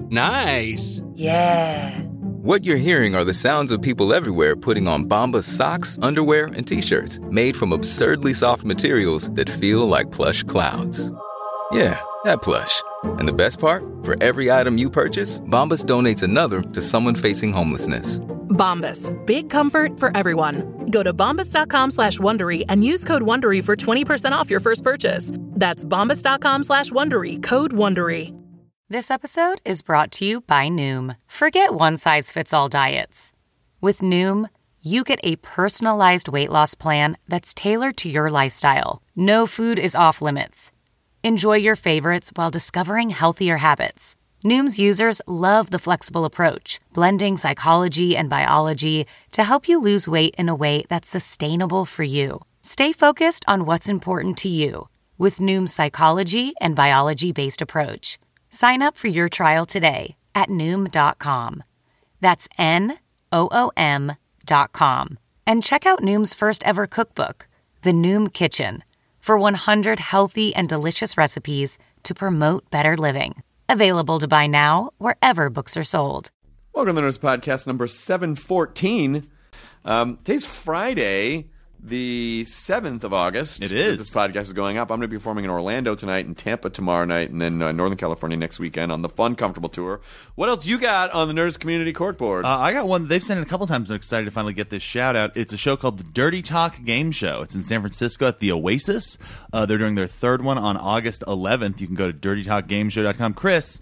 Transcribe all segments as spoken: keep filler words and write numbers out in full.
Nice. Yeah. What you're hearing are the sounds of people everywhere putting on Bombas socks, underwear, and T-shirts made from absurdly soft materials that feel like plush clouds. Yeah, that plush. And the best part? For every item you purchase, Bombas donates another to someone facing homelessness. Bombas. Big comfort for everyone. Go to bombas.com slash Wondery and use code Wondery for twenty percent off your first purchase. That's bombas.com slash Wondery. Code Wondery. This episode is brought to you by Noom. Forget one-size-fits-all diets. With Noom, you get a personalized weight loss plan that's tailored to your lifestyle. No food is off limits. Enjoy your favorites while discovering healthier habits. Noom's users love the flexible approach, blending psychology and biology to help you lose weight in a way that's sustainable for you. Stay focused on what's important to you with Noom's psychology and biology-based approach. Sign up for your trial today at Noom dot com. That's N O O M dot com. And check out Noom's first ever cookbook, The Noom Kitchen, for one hundred healthy and delicious recipes to promote better living. Available to buy now wherever books are sold. Welcome to the Nerds Podcast number seven fourteen. Um, today's Friday, the seventh of August. It is. This podcast is going up. I'm going to be performing in Orlando tonight and Tampa tomorrow night, and then uh, Northern California next weekend on the Fun Comfortable Tour. What else you got on the Nerds Community Courtboard? Uh, I got one. They've sent it a couple times. I'm excited to finally get this shout out. It's a show called the Dirty Talk Game Show. It's in San Francisco at the Oasis. Uh, they're doing their third one on August eleventh. You can go to dirty talk game show dot com. Chris,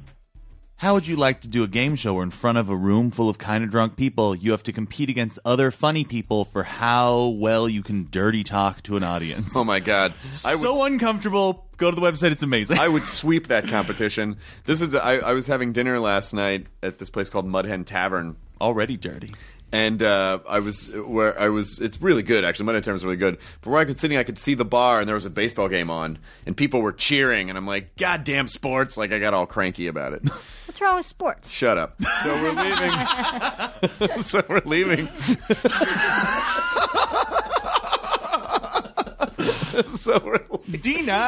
how would you like to do a game show where in front of a room full of kind of drunk people, you have to compete against other funny people for how well you can dirty talk to an audience? Oh, my God. I so would, uncomfortable. Go to the website. It's amazing. I would sweep that competition. This is. I, I was having dinner last night at this place called Mud Hen Tavern. Already dirty. And uh, I was where I was. It's really good, actually. Mud Hen Tavern is really good. But where I could sitting, I could see the bar, and there was a baseball game on, and people were cheering, and I'm like, "Goddamn sports!" Like I got all cranky about it. What's wrong with sports? Shut up. So we're leaving. so we're leaving. so we're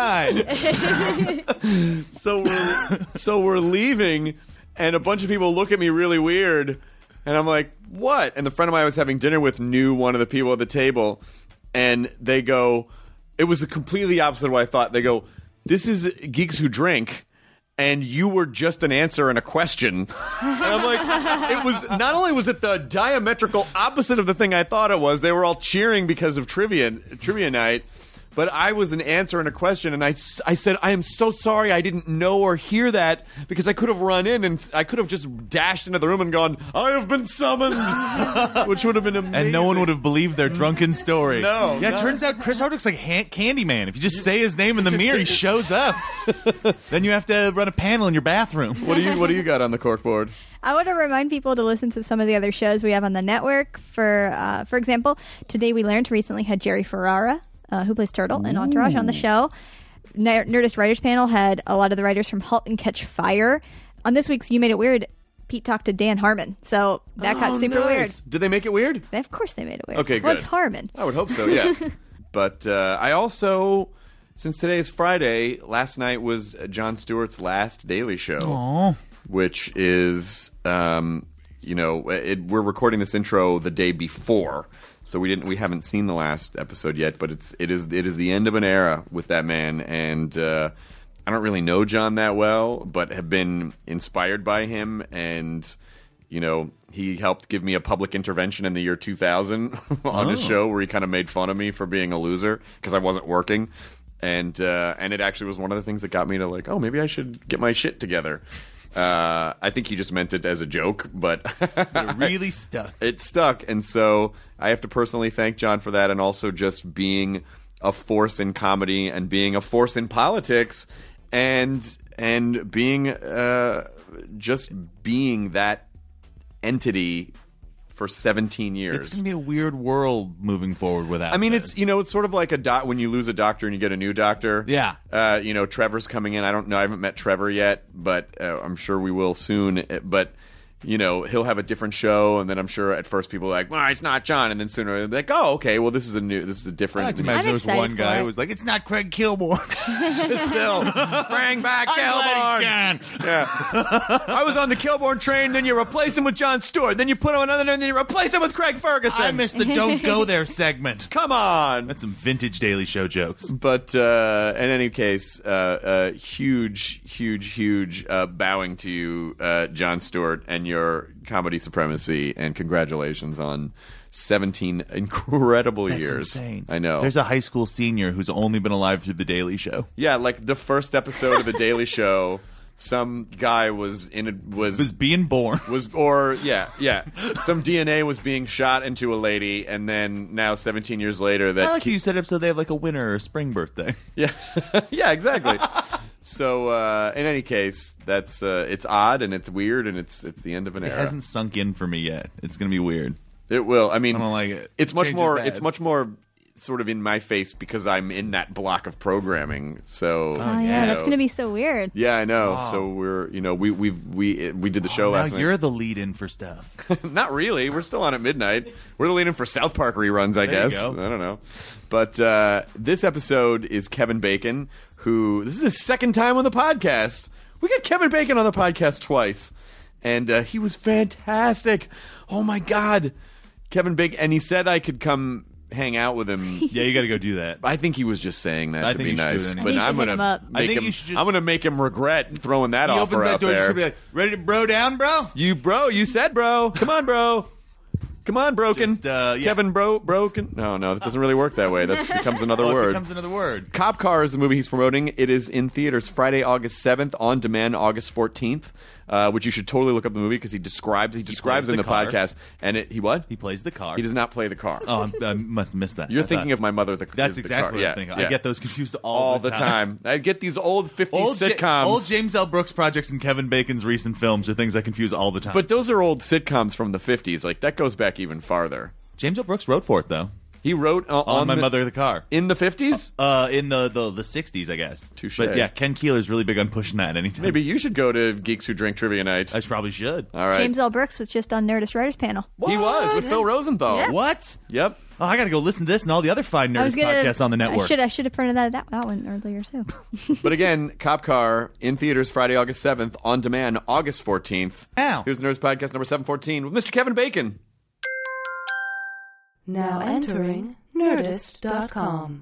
denied. so we're so we're leaving, and a bunch of people look at me really weird, and I'm like, "What?" And the friend of mine I was having dinner with knew one of the people at the table, and they go, "It was completely opposite of what I thought." They go, "This is Geeks Who Drink." And you were just an answer and a question. And I'm like, it was, not only was it the diametrical opposite of the thing I thought it was, they were all cheering because of trivia, trivia night, but I was an answer and a question, and I, I said, I am so sorry I didn't know or hear that, because I could have run in and I could have just dashed into the room and gone, I have been summoned, which would have been amazing. And no one would have believed their drunken story. No. Yeah, it no. turns out Chris Hardwick's like ha- Candyman. If you just say his name in the Just mirror, say- he shows up. Then you have to run a panel in your bathroom. What do you What do you got on the corkboard? I want to remind people to listen to some of the other shows we have on the network. For uh, for example, Today We Learned recently had Jerry Ferrara, uh, who plays Turtle in Entourage, on the show. Ner- Nerdist Writers Panel had a lot of the writers from Halt and Catch Fire. On this week's You Made It Weird, Pete talked to Dan Harmon, so that Oh, got super nice. weird. Did they make it weird? They, of course they made it weird. Okay, Well, good. it's Harmon. I would hope so, yeah. But uh, I also, since today is Friday, last night was Jon Stewart's last Daily Show. Aww. Which is, um, you know, it, we're recording this intro the day before, so we didn't, we haven't seen the last episode yet. But it's, it is, it is the end of an era with that man, and uh, I don't really know Jon that well, but have been inspired by him, and you know, he helped give me a public intervention in the year two thousand on oh. his show where he kind of made fun of me for being a loser because I wasn't working. And uh, and it actually was one of the things that got me to like, oh, maybe I should get my shit together. Uh, I think he just meant it as a joke, but it really stuck. It stuck, and so I have to personally thank Jon for that, and also just being a force in comedy and being a force in politics, and and being uh, just being that entity for seventeen years. It's going to be a weird world moving forward without I mean, this. it's, you know, it's sort of like a doc when you lose a doctor and you get a new doctor. Yeah. Uh, you know, Trevor's coming in. I don't know. I haven't met Trevor yet, but uh, I'm sure we will soon. But, you know, he'll have a different show, and then I'm sure at first people are like, well, it's not John, and then sooner they're like, oh, okay, well, this is a new, this is a different. I can new- imagine I'm there was excited one for guy it. who was like, it's not Craig Kilborn. Still, bring back I'm glad Kilborn. he's gone. Yeah, I was on the Kilborn train, then you replace him with Jon Stewart, then you put him on another, and then you replace him with Craig Ferguson. I missed the Don't Go There segment. Come on. That's some vintage Daily Show jokes. But uh, in any case, uh, uh, huge, huge, huge uh, bowing to you, uh, Jon Stewart, and your comedy supremacy, and congratulations on seventeen incredible That's years. insane. I know. There's a high school senior who's only been alive through The Daily Show. Yeah, like the first episode of The Daily Show, some guy was in a, was Was being born. was or yeah yeah some D N A was being shot into a lady, and then now seventeen years later that I like how you set up so they have like a winter or spring birthday. yeah yeah exactly. So uh, in any case, that's uh, it's odd and it's weird and it's it's the end of an It era. hasn't sunk in for me yet. It's gonna be weird. It will. I mean, I don't like it. It's much Change is more. bad. It's much more sort of in my face because I'm in that block of programming. So Oh, you yeah, that's know. going to be so weird. Yeah, I know. Wow. So we're you know we we we we did the show Oh, now last night. you're the lead-in for stuff. Not really. We're still on at midnight. We're the lead in for South Park reruns, I There you guess. go. I don't know. But uh, this episode is Kevin Bacon, who this is the second time on the podcast. We got Kevin Bacon on the podcast twice, and uh, he was fantastic. Oh my God, Kevin Bacon, and he said I could come hang out with him. Yeah, you got to go do that. I think he was just saying that I to think be you should do nice, it anyway. but I think you I'm should hit him gonna up. make I think him. you should just- I'm gonna make him regret throwing that He offer opens that out door, you there. should be like, ready to bro down, bro? You bro, you said bro. Come on, bro. Come on, broken. Just, uh, yeah. Kevin bro broken. No, no, that doesn't really work that way. That becomes another Oh, it word. becomes another word. Cop Car is the movie he's promoting. It is in theaters Friday, August seventh, on demand August fourteenth, uh, which you should totally look up the movie because he describes he describes plays in the the car. podcast. And it, he what? He plays the car. He does not play the car. Oh, I'm, I must have missed that. You're I thinking thought- of My Mother. The That's is the exactly car. what yeah, I'm thinking. yeah. I get those confused all, all the time. I get these old fifties Old, Ja- sitcoms. old James L. Brooks projects and Kevin Bacon's recent films are things I confuse all the time. But those are old sitcoms from the fifties. Like that goes back even farther. James L. Brooks wrote for it though. He wrote uh, On, on My the, Mother the Car. in the fifties. Uh, in the, the, the sixties, I guess. Touche. But yeah, Ken Keeler's really big on pushing that anytime. Maybe you should go to Geeks Who Drink Trivia Night. I probably should. All right. James L. Brooks was just on Nerdist Writers Panel. He was with Phil Rosenthal. Yeah. What? Yep. Oh, I got to go listen to this and all the other fine I was Nerdist gonna, podcasts on the network. I should I should have printed that, that that one earlier too. But again, Cop Car in theaters Friday, August seventh, on demand August fourteenth. Ow. Here's Nerds Podcast number seven fourteen with Mister Kevin Bacon. Now entering Nerdist dot com.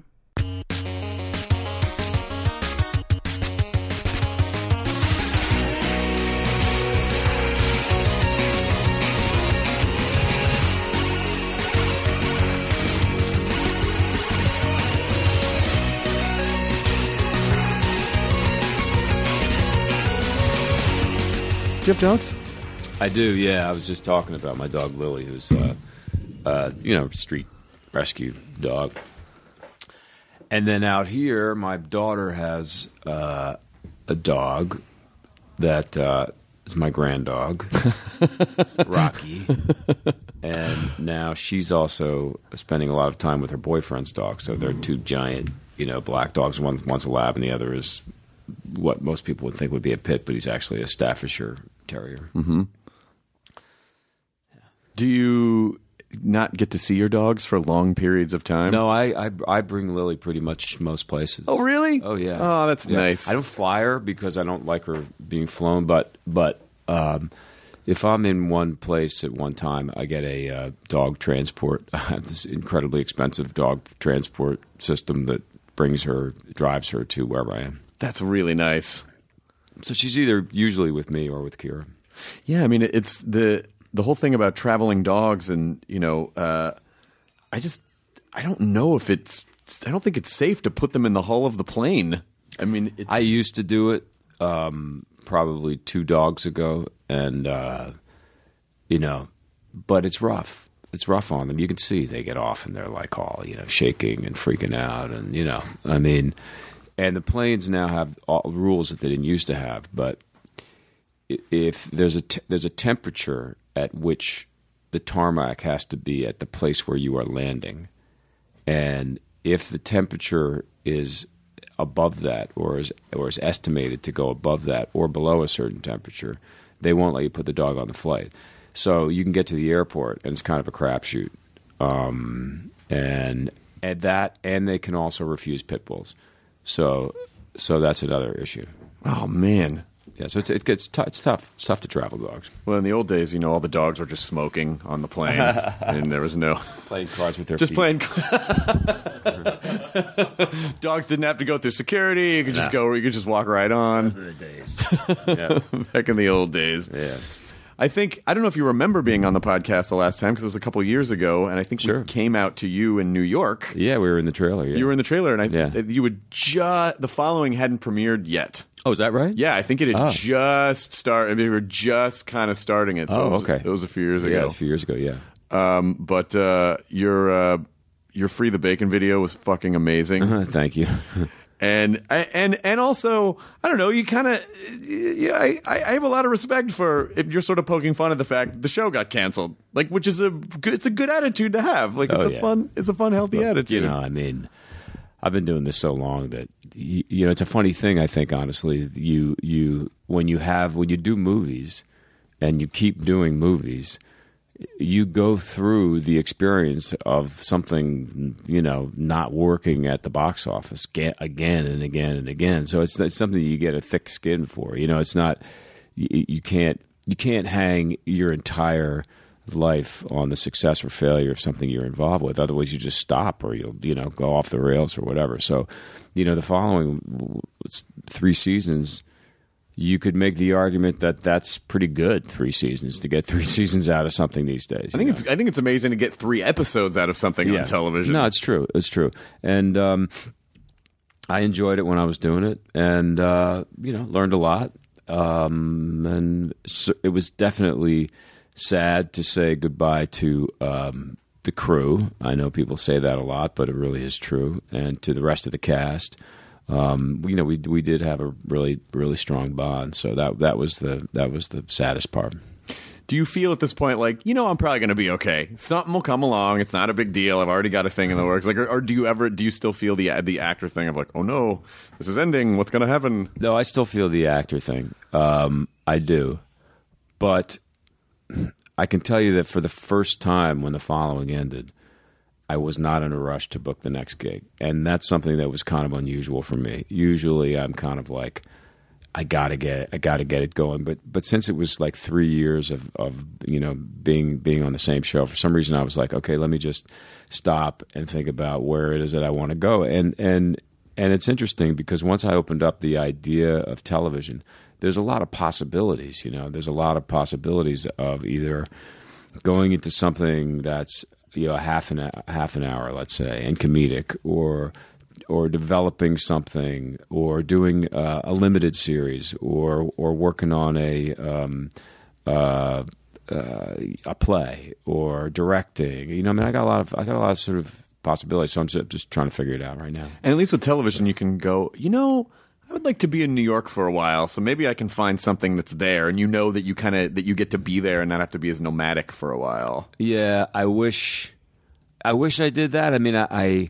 Do you have dogs? I do, yeah. I was just talking about my dog Lily, who's, uh, uh, you know, street rescue dog. And then out here, my daughter has uh, a dog that uh, is my grand dog, Rocky. And now she's also spending a lot of time with her boyfriend's dog. So they're two giant, you know, black dogs. One's, one's a lab and the other is what most people would think would be a pit, but he's actually a Staffordshire Terrier. Mm-hmm. Do you not get to see your dogs for long periods of time? No, I, I I bring Lily pretty much most places. Oh, really? Oh, yeah. Oh, that's Yeah. nice. I don't fly her because I don't like her being flown, but but um, if I'm in one place at one time, I get a uh, dog transport. I have this incredibly expensive dog transport system that brings her, drives her to wherever I am. That's really nice. So she's either usually with me or with Kira. Yeah, I mean, it's the the whole thing about traveling dogs, and you know, uh, I just I don't know if it's I don't think it's safe to put them in the hull of the plane. I mean, it's, I used to do it um, probably two dogs ago, and uh, you know, but it's rough. It's rough on them. You can see they get off and they're like all you know shaking and freaking out, and you know, I mean, and the planes now have all rules that they didn't used to have, but if there's a te- there's a temperature at which the tarmac has to be at the place where you are landing, and if the temperature is above that or is or is estimated to go above that or below a certain temperature, they won't let you put the dog on the flight. So you can get to the airport, and it's kind of a crapshoot. Um, and and that, and they can also refuse pit bulls. So so that's another issue. Oh man. Yeah, so it's it gets t- it's tough. It's tough to travel dogs. Well, in the old days, you know, all the dogs were just smoking on the plane, and there was no Playing cards with their just feet. playing. Dogs didn't have to go through security. You could just go. You could just walk right on. days. Yeah. Back in the old days. Yeah. I think I don't know if you remember being on the podcast the last time because it was a couple years ago, and I think Sure. we came out to you in New York. Yeah, we were in the trailer. Yeah. You were in the trailer, and I Yeah. th- you would just the following hadn't premiered yet. Oh, is that right? Yeah, I think it had Oh. just started. I mean, we were just kind of starting it. So Oh, it was, okay. It was a few years Yeah, ago. a few years ago. Yeah. Um, but uh, your uh, your Free the Bacon video was fucking amazing. Thank you. And and and also, I don't know. You kind of, yeah. I, I have a lot of respect for if you're sort of poking fun at the fact that the show got canceled, like, which is a good, it's a good attitude to have. Like, it's Oh, a yeah. fun, it's a fun, healthy attitude. You know, I mean, I've been doing this so long that you, you know, it's a funny thing. I think honestly, you you when you have when you do movies and you keep doing movies, you go through the experience of something, you know, not working at the box office ga- again and again and again. So it's, it's something you get a thick skin for. You know, it's not you, you can't you can't hang your entire life on the success or failure of something you're involved with. Otherwise, you just stop or you'll you know go off the rails or whatever. So, you know, the following three seasons. You could make the argument that that's pretty good. Three seasons to get three seasons out of something these days. I think it's I think it's amazing to get three episodes out of something Yeah. on television. No, it's true. It's true. And um, I enjoyed it when I was doing it, and uh, you know, learned a lot. Um, and so it was definitely sad to say goodbye to um, the crew. I know people say that a lot, but it really is true. And to the rest of the cast. Um, you know, we we did have a really really strong bond, so that that was the that was the saddest part. Do you feel at this point like, you know, I'm probably going to be okay? Something will come along. It's not a big deal. I've already got a thing in the works. Like, or, or do you ever do you still feel the the actor thing of like, oh no, this is ending. What's going to happen? No, I still feel the actor thing. Um, I do, but I can tell you that for the first time when the following ended, I was not in a rush to book the next gig. And that's something that was kind of unusual for me. Usually I'm kind of like, I gotta get it, I gotta get it going. But but since it was like three years of, of you know being being on the same show, for some reason I was like, okay, let me just stop and think about where it is that I want to go. And and and it's interesting because once I opened up the idea of television, there's a lot of possibilities, you know, there's a lot of possibilities of either going into something that's you know, a half an half an hour, let's say, and comedic, or or developing something, or doing uh, a limited series, or or working on a um, uh, uh, a play, or directing. You know, I mean, I got a lot of I got a lot of sort of possibilities. So I'm just, just trying to figure it out right now. And at least with television, you can go, you know, I would like to be in New York for a while, so maybe I can find something that's there, and you know that you kind of that you get to be there and not have to be as nomadic for a while. Yeah, I wish, I wish I did that. I mean, I, I,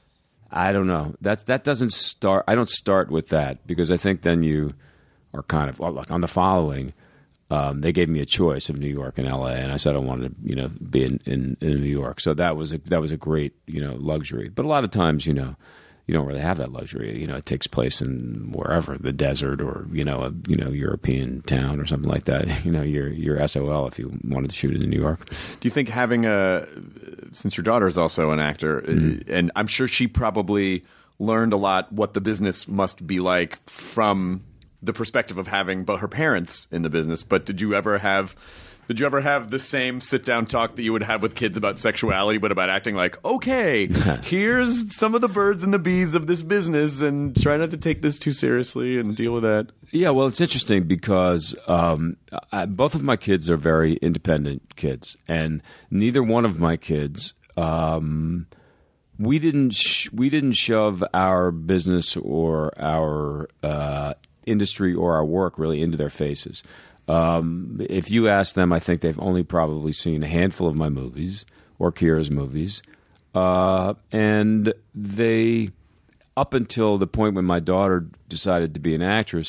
I don't know. That's that doesn't start. I don't start with that because I think then you are kind of well, look on the following. Um, they gave me a choice of New York and L A, and I said I wanted to, you know, be in, in, in New York. So that was a, that was a great, you know, luxury. But a lot of times, you know. You don't really have that luxury. You know, it takes place in wherever, the desert or, you know, a you know European town or something like that. You know, you're, you're S O L if you wanted to shoot it in New York. Do you think having a, since your daughter is also an actor, mm-hmm. and I'm sure she probably learned a lot what the business must be like from the perspective of having but her parents in the business, but did you ever have... Did you ever have the same sit-down talk that you would have with kids about sexuality, but about acting like, okay, here's some of the birds and the bees of this business, and try not to take this too seriously and deal with that? Yeah, well, it's interesting because um, I, both of my kids are very independent kids, and neither one of my kids, um, we didn't sh- we didn't shove our business or our uh, industry or our work really into their faces. Um, if you ask them, I think they've only probably seen a handful of my movies or Kira's movies. Uh, and they, up until the point when my daughter decided to be an actress,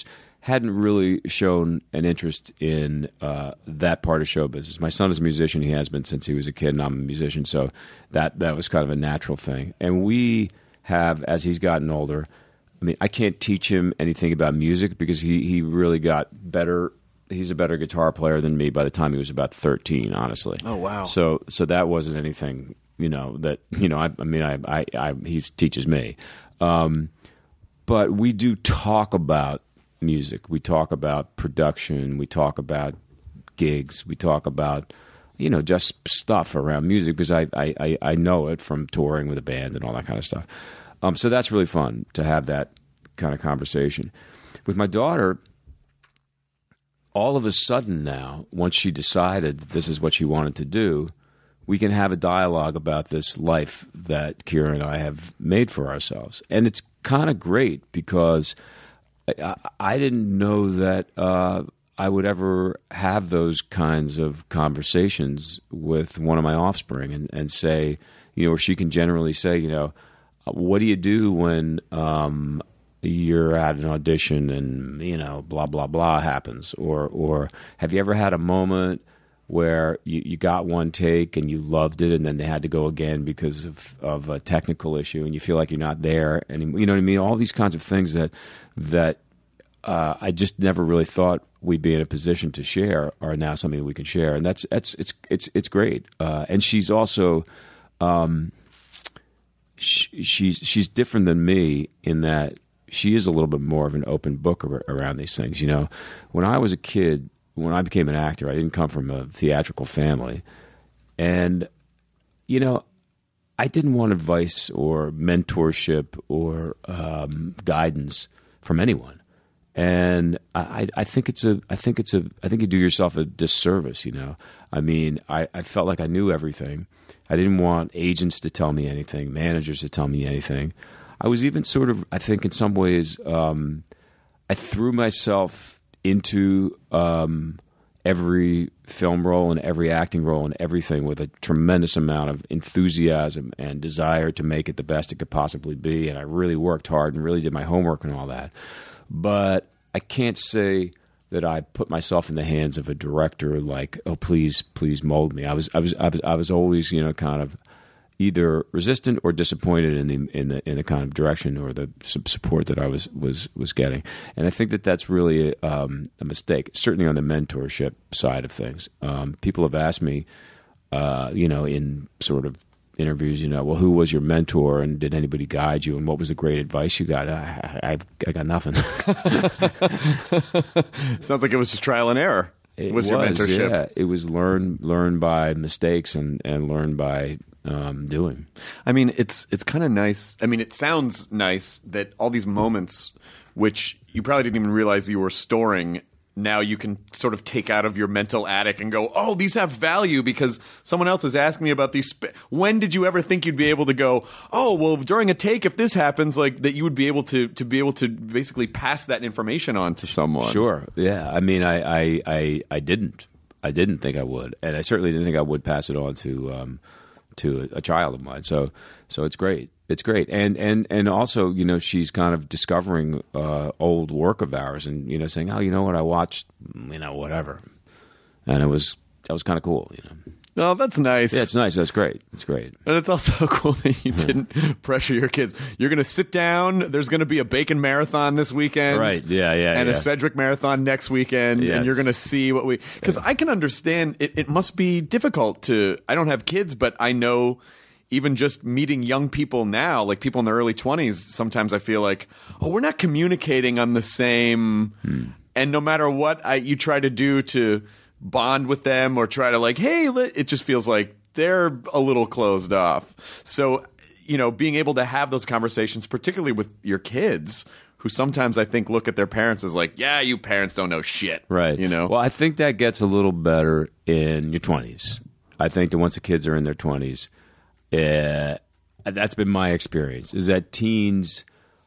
hadn't really shown an interest in uh, that part of show business. My son is a musician; he has been since he was a kid, and I'm a musician, so that that was kind of a natural thing. And we have, as he's gotten older, I mean, I can't teach him anything about music because he he really got better. He's a better guitar player than me by the time he was about thirteen, honestly. Oh, wow. So so that wasn't anything, you know, that, you know, I, I mean, I, I, I he teaches me. Um, but we do talk about music. We talk about production. We talk about gigs. We talk about, you know, just stuff around music because I, I, I know it from touring with a band and all that kind of stuff. Um, so that's really fun to have that kind of conversation. With my daughter, all of a sudden now, once she decided that this is what she wanted to do, we can have a dialogue about this life that Kira and I have made for ourselves. And it's kind of great because I, I didn't know that uh, I would ever have those kinds of conversations with one of my offspring and, and say, you know, where she can generally say, you know, what do you do when um, you're at an audition and, you know, blah, blah, blah happens? Or or have you ever had a moment where you, you got one take and you loved it and then they had to go again because of, of a technical issue and you feel like you're not there anymore? You know what I mean? All these kinds of things that that uh, I just never really thought we'd be in a position to share are now something that we can share. And that's, that's it's, it's, it's great. Uh, and she's also... Um, she, she's she's different than me in that she is a little bit more of an open book ar- around these things. You know, when I was a kid, when I became an actor, I didn't come from a theatrical family, and you know, I didn't want advice or mentorship or um, guidance from anyone. And I, I think it's a, I think it's a, I think you do yourself a disservice. You know, I mean, I, I felt like I knew everything. I didn't want agents to tell me anything, managers to tell me anything. I was even sort of, I think in some ways, um, I threw myself into um, every film role and every acting role and everything with a tremendous amount of enthusiasm and desire to make it the best it could possibly be. And I really worked hard and really did my homework and all that. But I can't say that I put myself in the hands of a director like, oh, please, please mold me. I was, I was, I was, I was always, you know, kind of either resistant or disappointed in the in the in the kind of direction or the support that I was was was getting. And I think that that's really um, a mistake. Certainly on the mentorship side of things, um, people have asked me, uh, you know, in sort of interviews, you know, well, who was your mentor and did anybody guide you and what was the great advice you got? I, I, I got nothing. Sounds like it was just trial and error. It was, was your mentorship? Yeah, it was learn learn by mistakes and, and learn by um, doing. I mean, it's it's kind of nice. I mean, it sounds nice that all these moments, which you probably didn't even realize you were storing, now you can sort of take out of your mental attic and go, oh, these have value because someone else is asking me about these. Sp- when did you ever think you'd be able to go, oh, well, during a take, if this happens, like that you would be able to to be able to basically pass that information on to someone? Sure. Yeah. I mean, I, I, I, I didn't. I didn't think I would. And I certainly didn't think I would pass it on to um, to a, a child of mine. So so it's great. It's great, and and and also, you know, she's kind of discovering uh, old work of ours, and you know, saying, "Oh, you know what? I watched, you know, whatever," and it was that was kind of cool, you know. Oh, that's nice. Yeah, it's nice. That's great. It's great. And it's also cool that you didn't pressure your kids. You're going to sit down. There's going to be a Bacon Marathon this weekend. Right. Yeah, yeah, And yeah. a Cedric Marathon next weekend. Yes. And you're going to see what we... Because I can understand, it, it must be difficult to... I don't have kids, but I know... Even just meeting young people now, like people in their early twenties, sometimes I feel like, oh, we're not communicating on the same. Hmm. And no matter what I, you try to do to bond with them or try to like, hey, let, it just feels like they're a little closed off. So, you know, being able to have those conversations, particularly with your kids, who sometimes I think look at their parents as like, yeah, you parents don't know shit. Right. You know? Well, I think that gets a little better in your twenties. I think that once the kids are in their twenties, Uh, that's been my experience, is that teens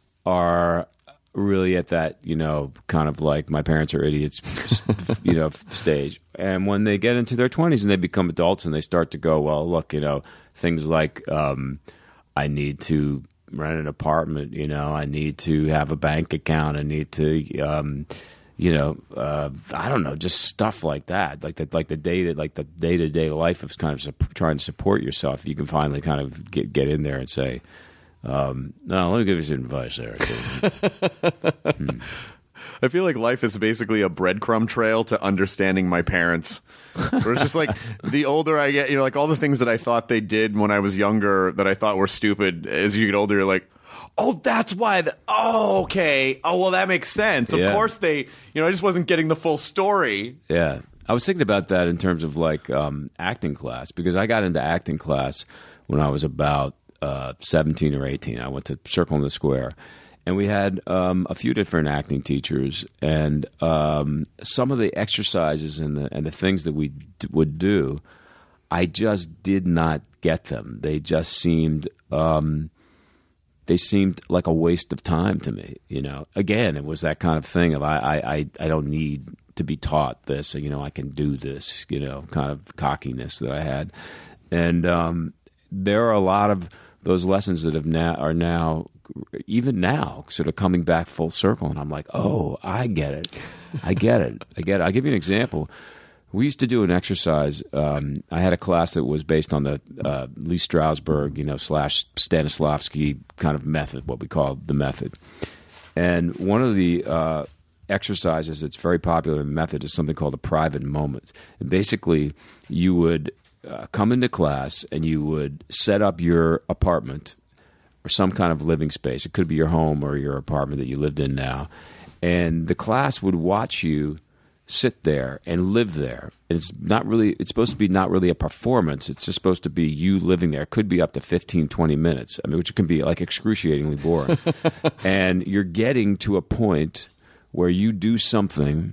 are really at that, you know, kind of like my parents are idiots, you know, stage. And when they get into their twenties and they become adults and they start to go, well, look, you know, things like um, I need to rent an apartment, you know, I need to have a bank account, I need to, um, you know, uh, I don't know, just stuff like that, like the like the day like the day to day life of kind of su- trying to support yourself. You can finally kind of get get in there and say, um, "No, let me give you some advice there." hmm. I feel like life is basically a breadcrumb trail to understanding my parents. Where it's just like the older I get, you know, like all the things that I thought they did when I was younger that I thought were stupid. As you get older, you're like, oh, that's why. The, oh, okay. Oh, well, that makes sense. Of Yeah. course they, you know, I just wasn't getting the full story. Yeah. I was thinking about that in terms of like um, acting class, because I got into acting class when I was about uh, seventeen or eighteen. I went to Circle in the Square. And we had um, a few different acting teachers, and um, some of the exercises and the and the things that we d- would do, I just did not get them. They just seemed um, they seemed like a waste of time to me. You know, again, it was that kind of thing of I I, I, I don't need to be taught this. You know, I can do this. You know, kind of cockiness that I had, and um, there are a lot of those lessons that have now are now. Even now, sort of coming back full circle, and I'm like, oh, I get it. I get it. I get it. I'll give you an example. We used to do an exercise. Um, I had a class that was based on the uh, Lee Strasberg, you know, slash Stanislavski kind of method, what we call the method. And one of the uh, exercises that's very popular in the method is something called a private moment. And basically, you would uh, come into class and you would set up your apartment or some kind of living space. It could be your home or your apartment that you lived in now. And the class would watch you sit there and live there. And it's not really, it's supposed to be not really a performance. It's just supposed to be you living there. It could be up to fifteen, twenty minutes. I mean, which can be like excruciatingly boring. And you're getting to a point where you do something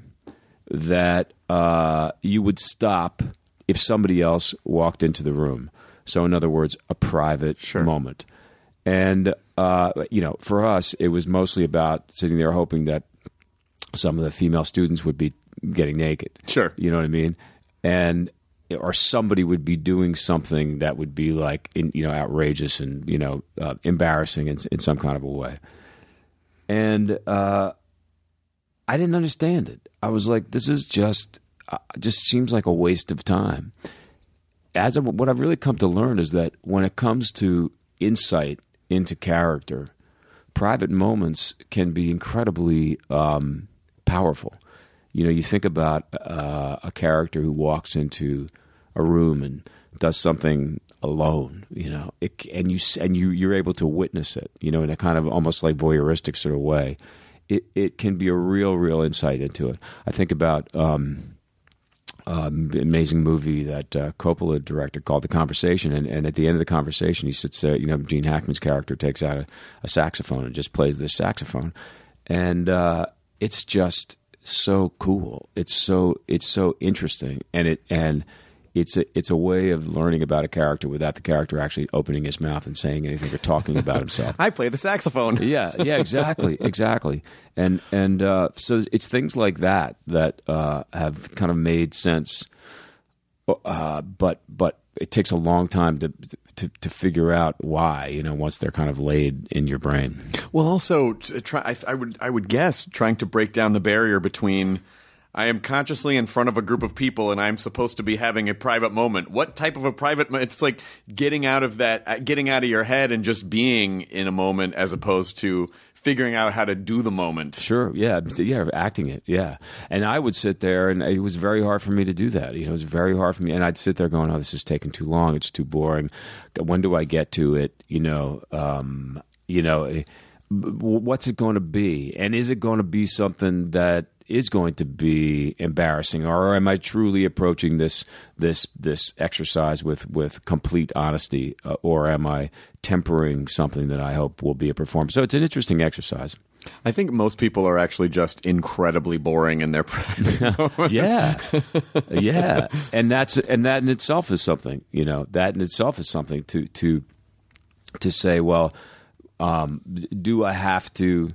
that uh, you would stop if somebody else walked into the room. So in other words, a private Sure. moment. And, uh, you know, for us, it was mostly about sitting there hoping that some of the female students would be getting naked. Sure. You know what I mean? And, or somebody would be doing something that would be like, in, you know, outrageous and, you know, uh, embarrassing in, in some kind of a way. And uh, I didn't understand it. I was like, this is just, uh, just seems like a waste of time. As of, what I've really come to learn is that when it comes to insight into character, private moments can be incredibly um, powerful. You know, you think about uh, a character who walks into a room and does something alone, you know, it, and you and you you're able to witness it, you know, in a kind of almost like voyeuristic sort of way. It it can be a real, real insight into it. I think about um, Um, amazing movie that uh, Coppola directed called The Conversation, and, and at the end of the conversation, he sits there. You know, Gene Hackman's character takes out a, a saxophone and just plays this saxophone, and uh, it's just so cool. It's so it's so interesting, and it and it's a it's a way of learning about a character without the character actually opening his mouth and saying anything or talking about himself. I play the saxophone. Yeah, yeah, exactly, exactly. And and uh, so it's things like that that uh, have kind of made sense, uh, but but it takes a long time to, to to figure out why. You know, once they're kind of laid in your brain. Well, also, to try, I, I would I would guess trying to break down the barrier between I am consciously in front of a group of people and I'm supposed to be having a private moment. What type of a private moment? It's like getting out of that, getting out of your head and just being in a moment as opposed to figuring out how to do the moment. Sure, yeah, yeah, acting it, yeah. And I would sit there, and it was very hard for me to do that. You know, it was very hard for me, and I'd sit there going, "Oh, this is taking too long. It's too boring. When do I get to it?" You know, um, you know, what's it going to be, and is it going to be something that is going to be embarrassing, or am I truly approaching this this this exercise with with complete honesty, uh, or am I tempering something that I hope will be a performance? So it's an interesting exercise. I think most people are actually just incredibly boring in their private moments. Yeah, yeah, and that's and that in itself is something. You know, that in itself is something to to to say. Well, um, do I have to?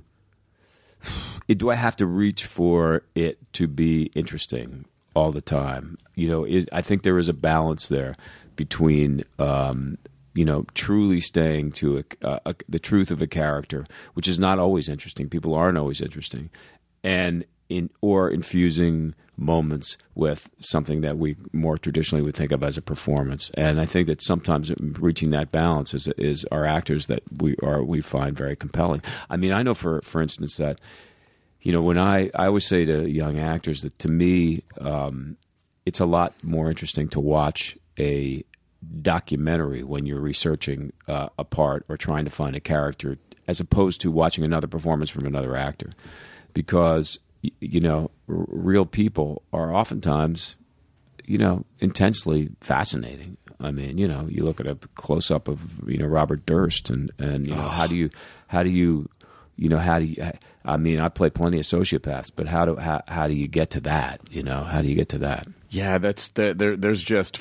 Do I have to reach for it to be interesting all the time? You know, is, I think there is a balance there between, um, you know, truly staying to a, a, a, the truth of a character, which is not always interesting. People aren't always interesting. And in or infusing moments with something that we more traditionally would think of as a performance. And I think that sometimes reaching that balance is is our actors that we are we find very compelling. I mean, I know for for instance that, you know, when I, I always say to young actors that to me um, it's a lot more interesting to watch a documentary when you're researching uh, a part or trying to find a character as opposed to watching another performance from another actor, because you know, r- real people are oftentimes, you know, intensely fascinating. I mean, you know, you look at a close up of, you know, Robert Durst and, and you know, oh. how do you, how do you, you know, how do you, I mean, I play plenty of sociopaths, but how do, how, how do you get to that? You know, how do you get to that? Yeah, that's the, there. There's just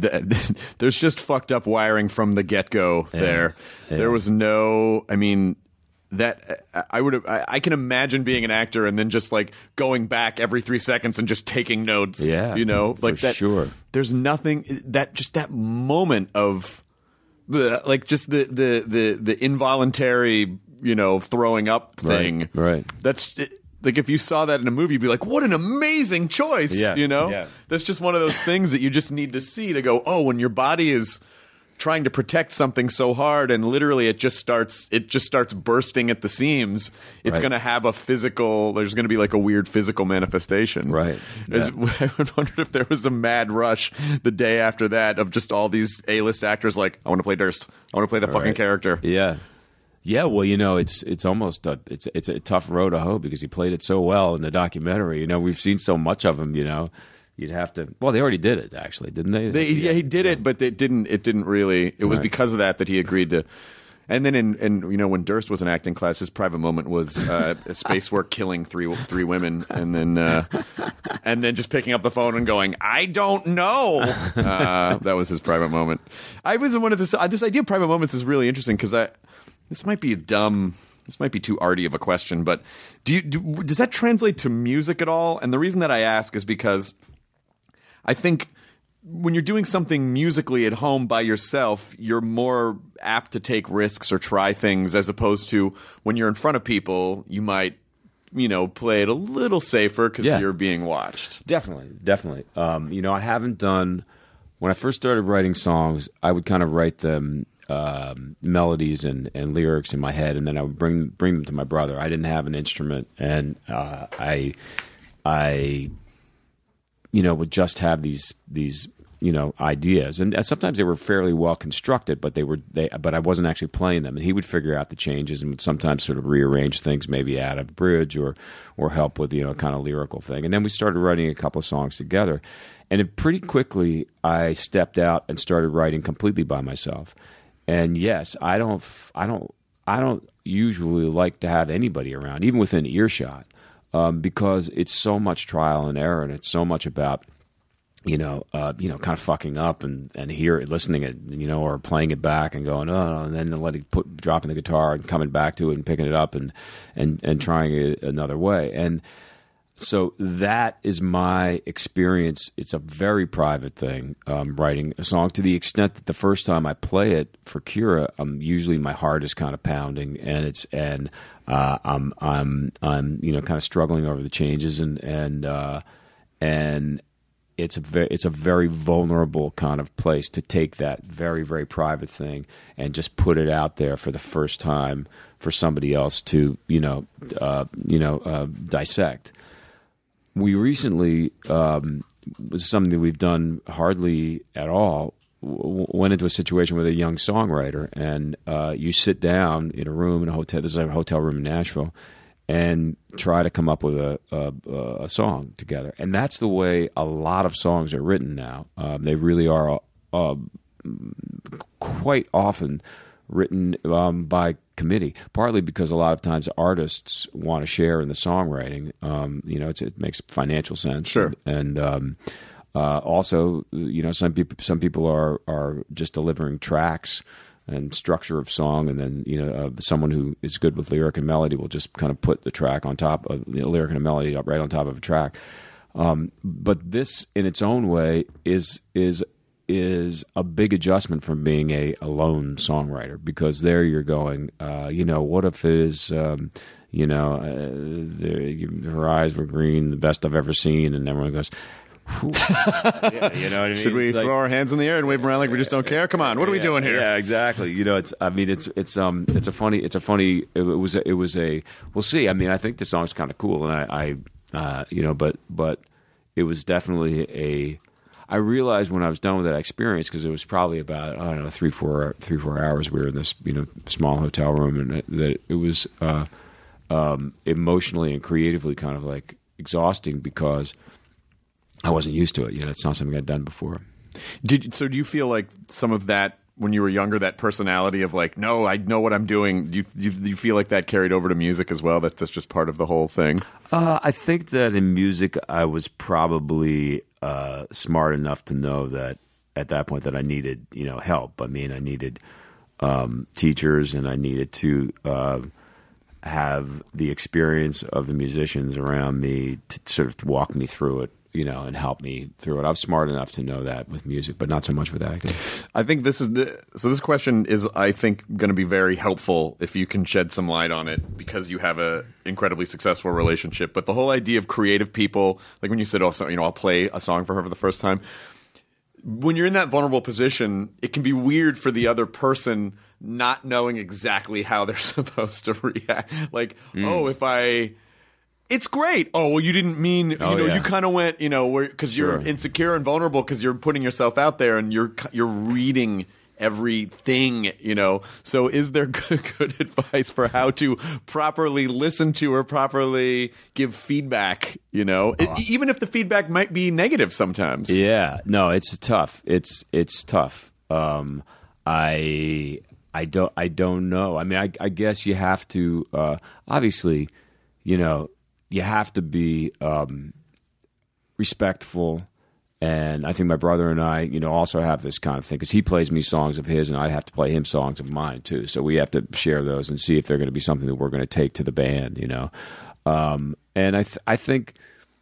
there's just fucked up wiring from the get go. Yeah. There, yeah. There was no. I mean, that I would. I, I can imagine being an actor and then just like going back every three seconds and just taking notes. Yeah, you know, like for that. Sure. There's nothing that just that moment of the like just the the the the involuntary, you know, throwing up thing. Right. right. That's. It, Like, if you saw that in a movie, you'd be like, what an amazing choice, yeah, you know? Yeah. That's just one of those things that you just need to see to go, oh, when your body is trying to protect something so hard and literally it just starts it just starts bursting at the seams, it's right. going to have a physical, there's going to be like a weird physical manifestation. Right. Yeah. I wondered if there was a mad rush the day after that of just all these A-list actors like, I want to play Durst. I want to play the fucking right. character. Yeah. Yeah, well, you know, it's it's almost a, it's it's a tough road to hoe because he played it so well in the documentary. You know, we've seen so much of him. You know, you'd have to. Well, they already did it, actually, didn't they? they yeah, he did yeah. it, but it didn't. It didn't really. It was right. because of that that he agreed to. And then, in, in you know, when Durst was in acting class, his private moment was uh, space work killing three three women, and then uh, and then just picking up the phone and going, "I don't know." Uh, that was his private moment. I was one of this. Uh, this idea of private moments is really interesting because I. This might be a dumb. This might be too arty of a question, but do you do, does that translate to music at all? And the reason that I ask is because I think when you're doing something musically at home by yourself, you're more apt to take risks or try things as opposed to when you're in front of people, you might, you know, play it a little safer because yeah. you're being watched. Definitely, definitely. Um, you know, I haven't done. When I first started writing songs, I would kind of write them. Um, melodies and, and lyrics in my head, and then I would bring bring them to my brother. I didn't have an instrument, and uh, I, I, you know, would just have these these you know ideas, and sometimes they were fairly well constructed, but they were they but I wasn't actually playing them, and he would figure out the changes and would sometimes sort of rearrange things, maybe add a bridge or or help with you know kind of lyrical thing, and then we started writing a couple of songs together, and it pretty quickly I stepped out and started writing completely by myself. And yes, I don't, I don't, I don't usually like to have anybody around, even within earshot, um, because it's so much trial and error, and it's so much about, you know, uh, you know, kind of fucking up and and hear it, listening it, you know, or playing it back and going, oh, no, and then letting put dropping the guitar and coming back to it and picking it up and and and trying it another way. And so that is my experience. It's a very private thing, um, writing a song, to the extent that the first time I play it for Kira, um, usually my heart is kind of pounding, and it's and uh, I'm I'm I'm you know kind of struggling over the changes, and and uh, and it's a very it's a very vulnerable kind of place to take that very very private thing and just put it out there for the first time for somebody else to you know uh, you know uh, dissect. We recently, um, was something that we've done hardly at all, w- went into a situation with a young songwriter, and uh, you sit down in a room in a hotel, this is a hotel room in Nashville, and try to come up with a, a, a song together. And that's the way a lot of songs are written now. Um, they really are uh, quite often written um, by committee, partly because a lot of times artists want to share in the songwriting. Um, you know, it's, it makes financial sense. Sure. And, and um, uh, also, you know, some people some people are are just delivering tracks and structure of song, and then you know, uh, someone who is good with lyric and melody will just kind of put the track on top of the you know, lyric and a melody up right on top of a track. Um, but this, in its own way, is is. is a big adjustment from being a, a lone songwriter, because there you're going, uh, you know, what if it is, um, you know, uh, the, her eyes were green, the best I've ever seen, and everyone goes, yeah, you know what I mean? Should we It's throw like, our hands in the air and wave around like we just don't care? Come on, what are we yeah, doing here? Yeah, exactly. You know, it's. I mean, it's it's um it's a funny it's a funny it was a, it was a we'll see. I mean, I think the song's kind of cool, and I, I uh, you know, but but it was definitely a. I realized when I was done with that experience, because it was probably about I don't know three four three four hours. We were in this you know small hotel room, and that it was uh, um, emotionally and creatively kind of like exhausting because I wasn't used to it. You know, it's not something I'd done before. Did so? Do you feel like some of that when you were younger, that personality of like, no, I know what I'm doing? Do you do you, do you feel like that carried over to music as well? That that's just part of the whole thing. Uh, I think that in music, I was probably uh, smart enough to know that at that point that I needed, you know, help. I mean, I needed um, teachers, and I needed to uh, have the experience of the musicians around me to sort of walk me through it, you know, and help me through it. I was smart enough to know that with music, but not so much with acting. I think this is the so this question is I think going to be very helpful if you can shed some light on it, because you have a incredibly successful relationship. But the whole idea of creative people, like when you said, also, you know, I'll play a song for her for the first time. When you're in that vulnerable position, it can be weird for the other person not knowing exactly how they're supposed to react. Like, mm. oh, if I. It's great. Oh, well, you didn't mean, you Oh, know, yeah. you kind of went, you know, because Sure. you're insecure and vulnerable because you're putting yourself out there and you're you're reading everything, you know. So is there good, good advice for how to properly listen to or properly give feedback, you know, Oh. E- even if the feedback might be negative sometimes? Yeah, no, it's tough. It's it's tough. Um, I I don't I don't know. I mean, I, I guess you have to uh, obviously, you know, you have to be um, respectful. And I think my brother and I, you know, also have this kind of thing because he plays me songs of his, and I have to play him songs of mine too. So we have to share those and see if they're going to be something that we're going to take to the band, you know. Um, and I, th- I think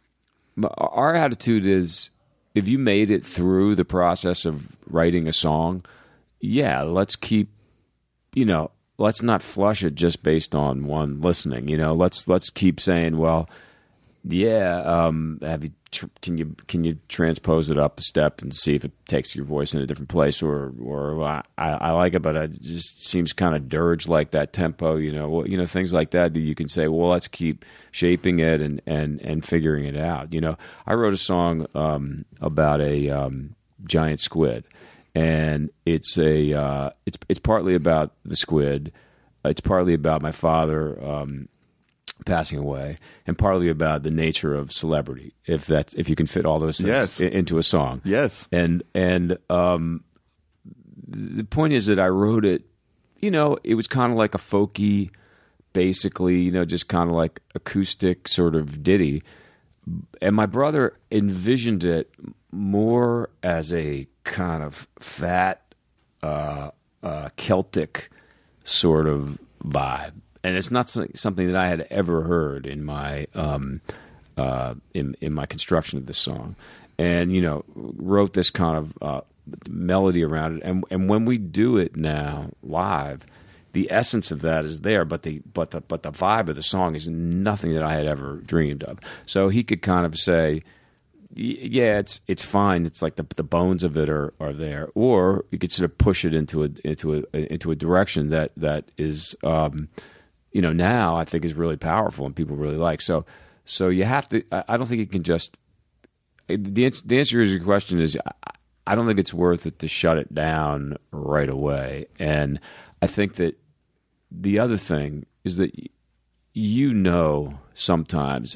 m- our attitude is, if you made it through the process of writing a song, yeah, let's keep, you know, let's not flush it just based on one listening. You know, let's let's keep saying, well, yeah, um, have you tr- can you can you transpose it up a step and see if it takes your voice in a different place, or or I, I like it, but it just seems kind of dirge like that tempo. You know, well, you know things like that that you can say, well, let's keep shaping it and and and figuring it out. You know, I wrote a song um, about a um, giant squid. And it's a uh, it's it's partly about the squid, it's partly about my father um, passing away, and partly about the nature of celebrity. If that's if you can fit all those things Yes. in, into a song, Yes. And and um, the point is that I wrote it. You know, it was kind of like a folky, basically, you know, just kind of like acoustic sort of ditty. And my brother envisioned it more as a kind of fat uh, uh, Celtic sort of vibe, and it's not something that I had ever heard in my um, uh, in in my construction of this song. And you know, wrote this kind of uh, melody around it, and and when we do it now live, the essence of that is there, but the but the but the vibe of the song is nothing that I had ever dreamed of. So he could kind of say, yeah, it's it's fine. It's like the the bones of it are, are there, or you could sort of push it into a into a into a direction that that is, um, you know, now I think is really powerful and people really like. So so you have to. I don't think you can just. The answer, the answer to your question is, I don't think it's worth it to shut it down right away. And I think that the other thing is that you know sometimes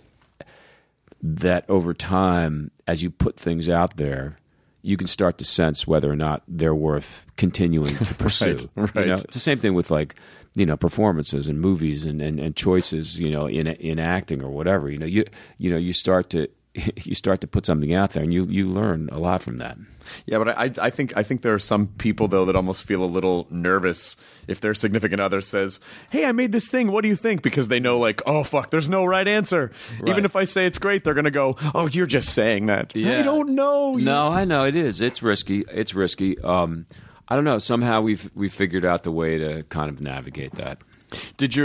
that over time, as you put things out there, you can start to sense whether or not they're worth continuing to pursue. Right, right. You know, it's the same thing with like, you know, performances and movies and, and, and choices, you know, in in acting or whatever. You know, you you know, you start to you start to put something out there, and you, you learn a lot from that. Yeah, but I I think I think there are some people though that almost feel a little nervous if their significant other says, "Hey, I made this thing. What do you think?" Because they know, like, oh fuck, there's no right answer. Right. Even if I say it's great, they're gonna go, "Oh, you're just saying that." Yeah. I don't know. No, I know it is. It's risky. It's risky. Um, I don't know. Somehow we've we figured out the way to kind of navigate that. Did your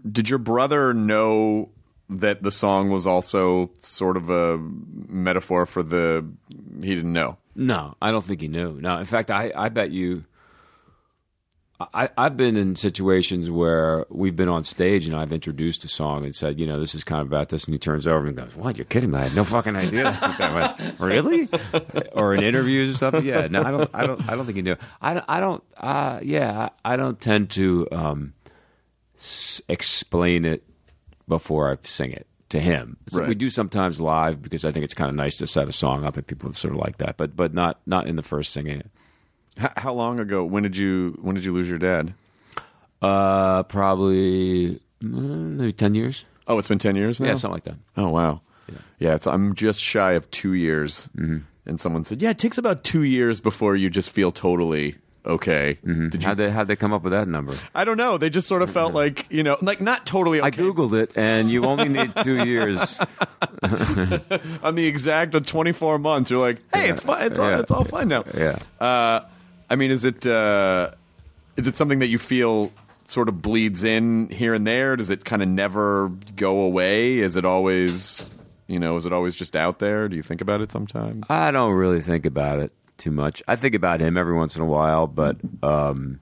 did your brother know that the song was also sort of a metaphor for the? He didn't know. No, I don't think he knew. No, in fact, I, I bet you. I, I've been in situations where we've been on stage and I've introduced a song and said, you know, this is kind of about this, and he turns over and goes, "What? You're kidding me? I had no fucking idea." That's what that was. Really? Or in interviews or something? Yeah. No, I don't. I don't. I don't think he knew. I don't. I don't uh, yeah. I, I don't tend to um, s- explain it before I sing it to him. So Right. we do sometimes live because I think it's kind of nice to set a song up and people sort of like that, but but not not in the first singing it. H- how long ago? When did you When did you lose your dad? Uh, probably mm, maybe ten years. Oh, it's been ten years now. Yeah, something like that. Oh wow. Yeah, yeah it's, I'm just shy of two years. Mm-hmm. And someone said, "Yeah, it takes about two years before you just feel totally okay." Mm-hmm. Did you? How'd they how'd they come up with that number? I don't know. They just sort of felt like, you know, like not totally okay. I googled it, and you only need two years. On the exact of twenty-four months, you're like, "Hey, it's fine. It's all, Yeah. it's all fine now." Yeah. Uh, I mean, is it uh, is it something that you feel sort of bleeds in here and there? Does it kind of never go away? Is it always, you know, is it always just out there? Do you think about it sometimes? I don't really think about it too much. I think about him every once in a while, but um,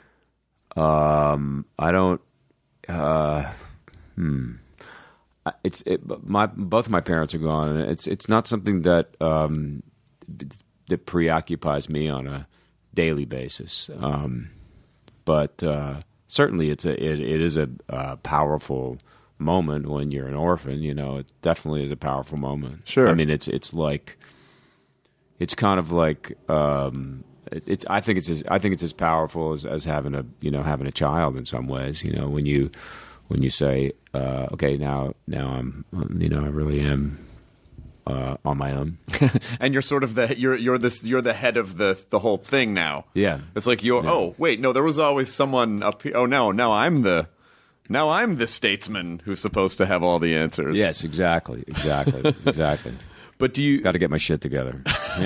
um, I don't. Uh, hmm. I- It's it, my both of my parents are gone, and it's it's not something that um, that preoccupies me on a daily basis. Um, but uh, certainly, it's a it, it is a uh, powerful moment when you're an orphan. You know, it definitely is a powerful moment. Sure. I mean, it's it's like it's kind of like um, it, it's. I think it's as, I think it's as powerful as, as having a you know having a child in some ways. You know, when you when you say, uh, okay, now now I'm you know I really am. Uh, on my own, And you're sort of the you're you're this you're the head of the the whole thing now. Yeah. It's like you're. Yeah. Oh wait, no, there was always someone up here. Oh no, now I'm the now I'm the statesman who's supposed to have all the answers. Yes, exactly, exactly, exactly. But do you? Got to get my shit together.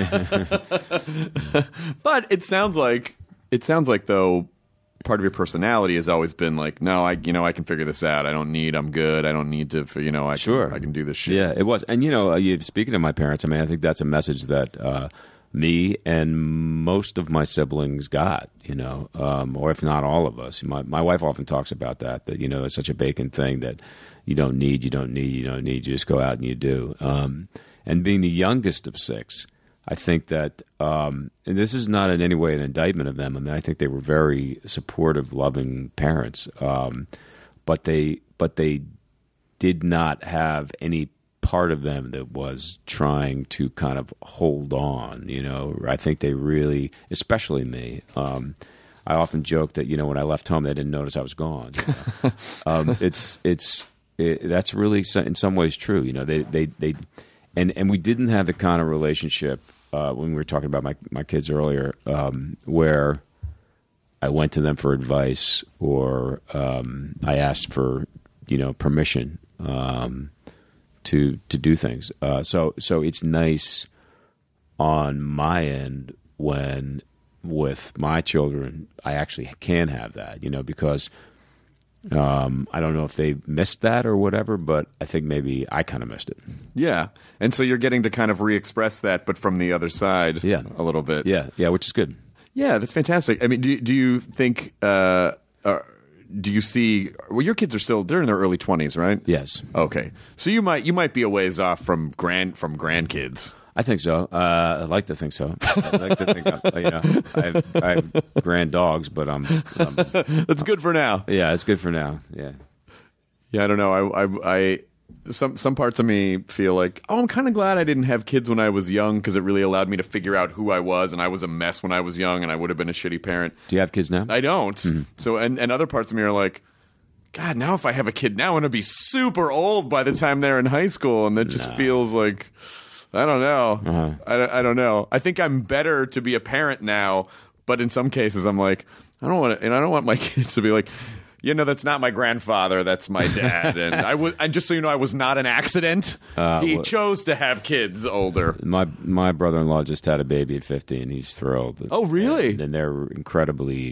But it sounds like it sounds like though part of your personality has always been like, no, I you know I can figure this out. I don't need. I'm good. I don't need to. You know, I Sure, can, I can do this shit. Yeah, it was. And you know, uh, you, speaking of my parents, I mean, I think that's a message that uh, me and most of my siblings got. You know, um, or if not all of us. My my wife often talks about that. That you know, it's such a bacon thing that you don't need, you don't need, you don't need. You just go out and you do. Um, and being the youngest of six, I think that, um, and this is not in any way an indictment of them. I mean, I think they were very supportive, loving parents, um, but they, but they did not have any part of them that was trying to kind of hold on. You know, I think they really, especially me. Um, I often joke that you know when I left home, they didn't notice I was gone. You know? um, it's it's it, that's really so- in some ways true. You know, they they they. And and we didn't have the kind of relationship uh, when we were talking about my, my kids earlier, um, where I went to them for advice or um, I asked for you know permission um, to to do things. Uh, so so it's nice on my end when with my children I actually can have that, you know, because. Um, I don't know if they missed that or whatever, but I think maybe I kind of missed it. Yeah. And so you're getting to kind of re-express that, but from the other side, Yeah. a little bit. Yeah, yeah, which is good. Yeah, that's fantastic. I mean, do do you think? Uh, uh, do you see? Well, your kids are still they're in their early twenties, right? Yes, Okay, so you might you might be a ways off from grand from grandkids. I think so. Uh, I like to think so. I like to think, I'm, you know, I have, I have grand dogs, but I'm, I'm, That's good for now. yeah, it's good for now. Yeah, Yeah, I don't know. I, I, I some some parts of me feel like, oh, I'm kind of glad I didn't have kids when I was young because it really allowed me to figure out who I was, and I was a mess when I was young, and I would have been a shitty parent. do you have kids now? I don't. So, and, and other parts of me are like, God, now if I have a kid now, I'm going to be super old by the time they're in high school, and that just feels like, I don't know. Uh-huh. I, I don't know. I think I'm better to be a parent now, but in some cases, I'm like, I don't want to, and I don't want my kids to be like, you know, that's not my grandfather, that's my dad, and I was, and just so you know, I was not an accident. Uh, he well- chose to have kids older. My my brother-in-law just had a baby at fifty, and he's thrilled. Oh, really? And, and they're incredibly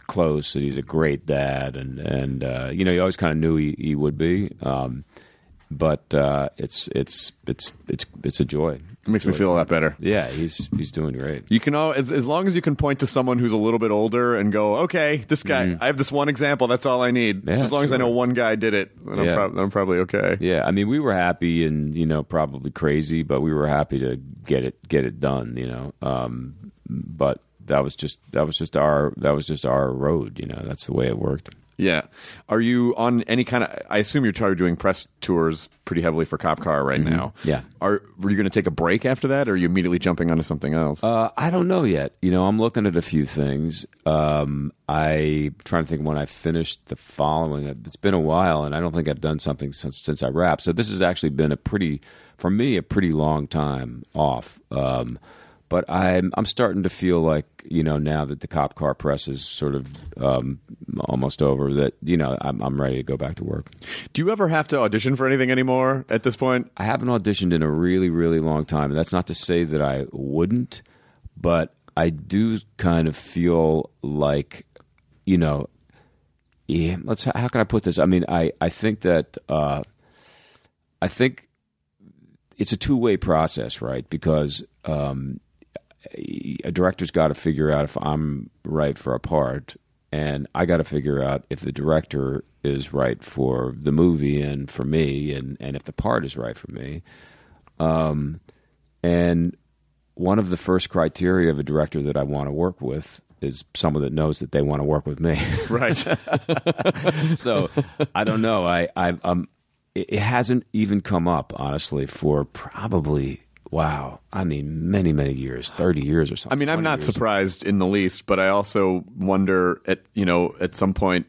close, and he's a great dad, and and uh, you know, you always kind of knew he, he would be. Um, but uh, it's it's it's it's it's a joy. It makes me feel a lot better. Yeah, he's he's doing great. You can all, as as long as you can point to someone who's a little bit older and go, okay, this guy, Mm-hmm. I have this one example. That's all I need. Yeah, as long as I sure. know one guy did it, then, I'm, Yeah. prob- then I'm probably okay. Yeah, I mean, we were happy and you know probably crazy, but we were happy to get it get it done. You know, um, but that was just that was just our that was just our road. You know, that's the way it worked. Yeah. Are you on any kind of? I assume you're probably doing press tours pretty heavily for Cop Car right now. Yeah. Are were you going to take a break after that, or are you immediately jumping onto something else? Uh, I don't know yet. You know, I'm looking at a few things. Um, I'm trying to think when I finished the following. It's been a while, and I don't think I've done something since since I wrapped. So this has actually been a pretty, for me, a pretty long time off. Um, but I'm I'm starting to feel like, you know, now that the Cop Car press is sort of um, almost over, that, you know, I'm I'm ready to go back to work. Do you ever have to audition for anything anymore at this point? I haven't auditioned in a really, really long time. And that's not to say that I wouldn't, but I do kind of feel like, you know, yeah, let's, how can I put this? I mean, I, I think that, uh, I think it's a two-way process, right? Because um, a director's got to figure out if I'm right for a part, and I got to figure out if the director is right for the movie and for me, and, and if the part is right for me. Um, and one of the first criteria of a director that I want to work with is someone that knows that they want to work with me. Right. So I don't know. I, I, um, it it hasn't even come up, honestly, for probably, wow, I mean, many, many years, thirty years or I something. mean, I'm twenty not years. surprised in the least, but I also wonder at you know at some point,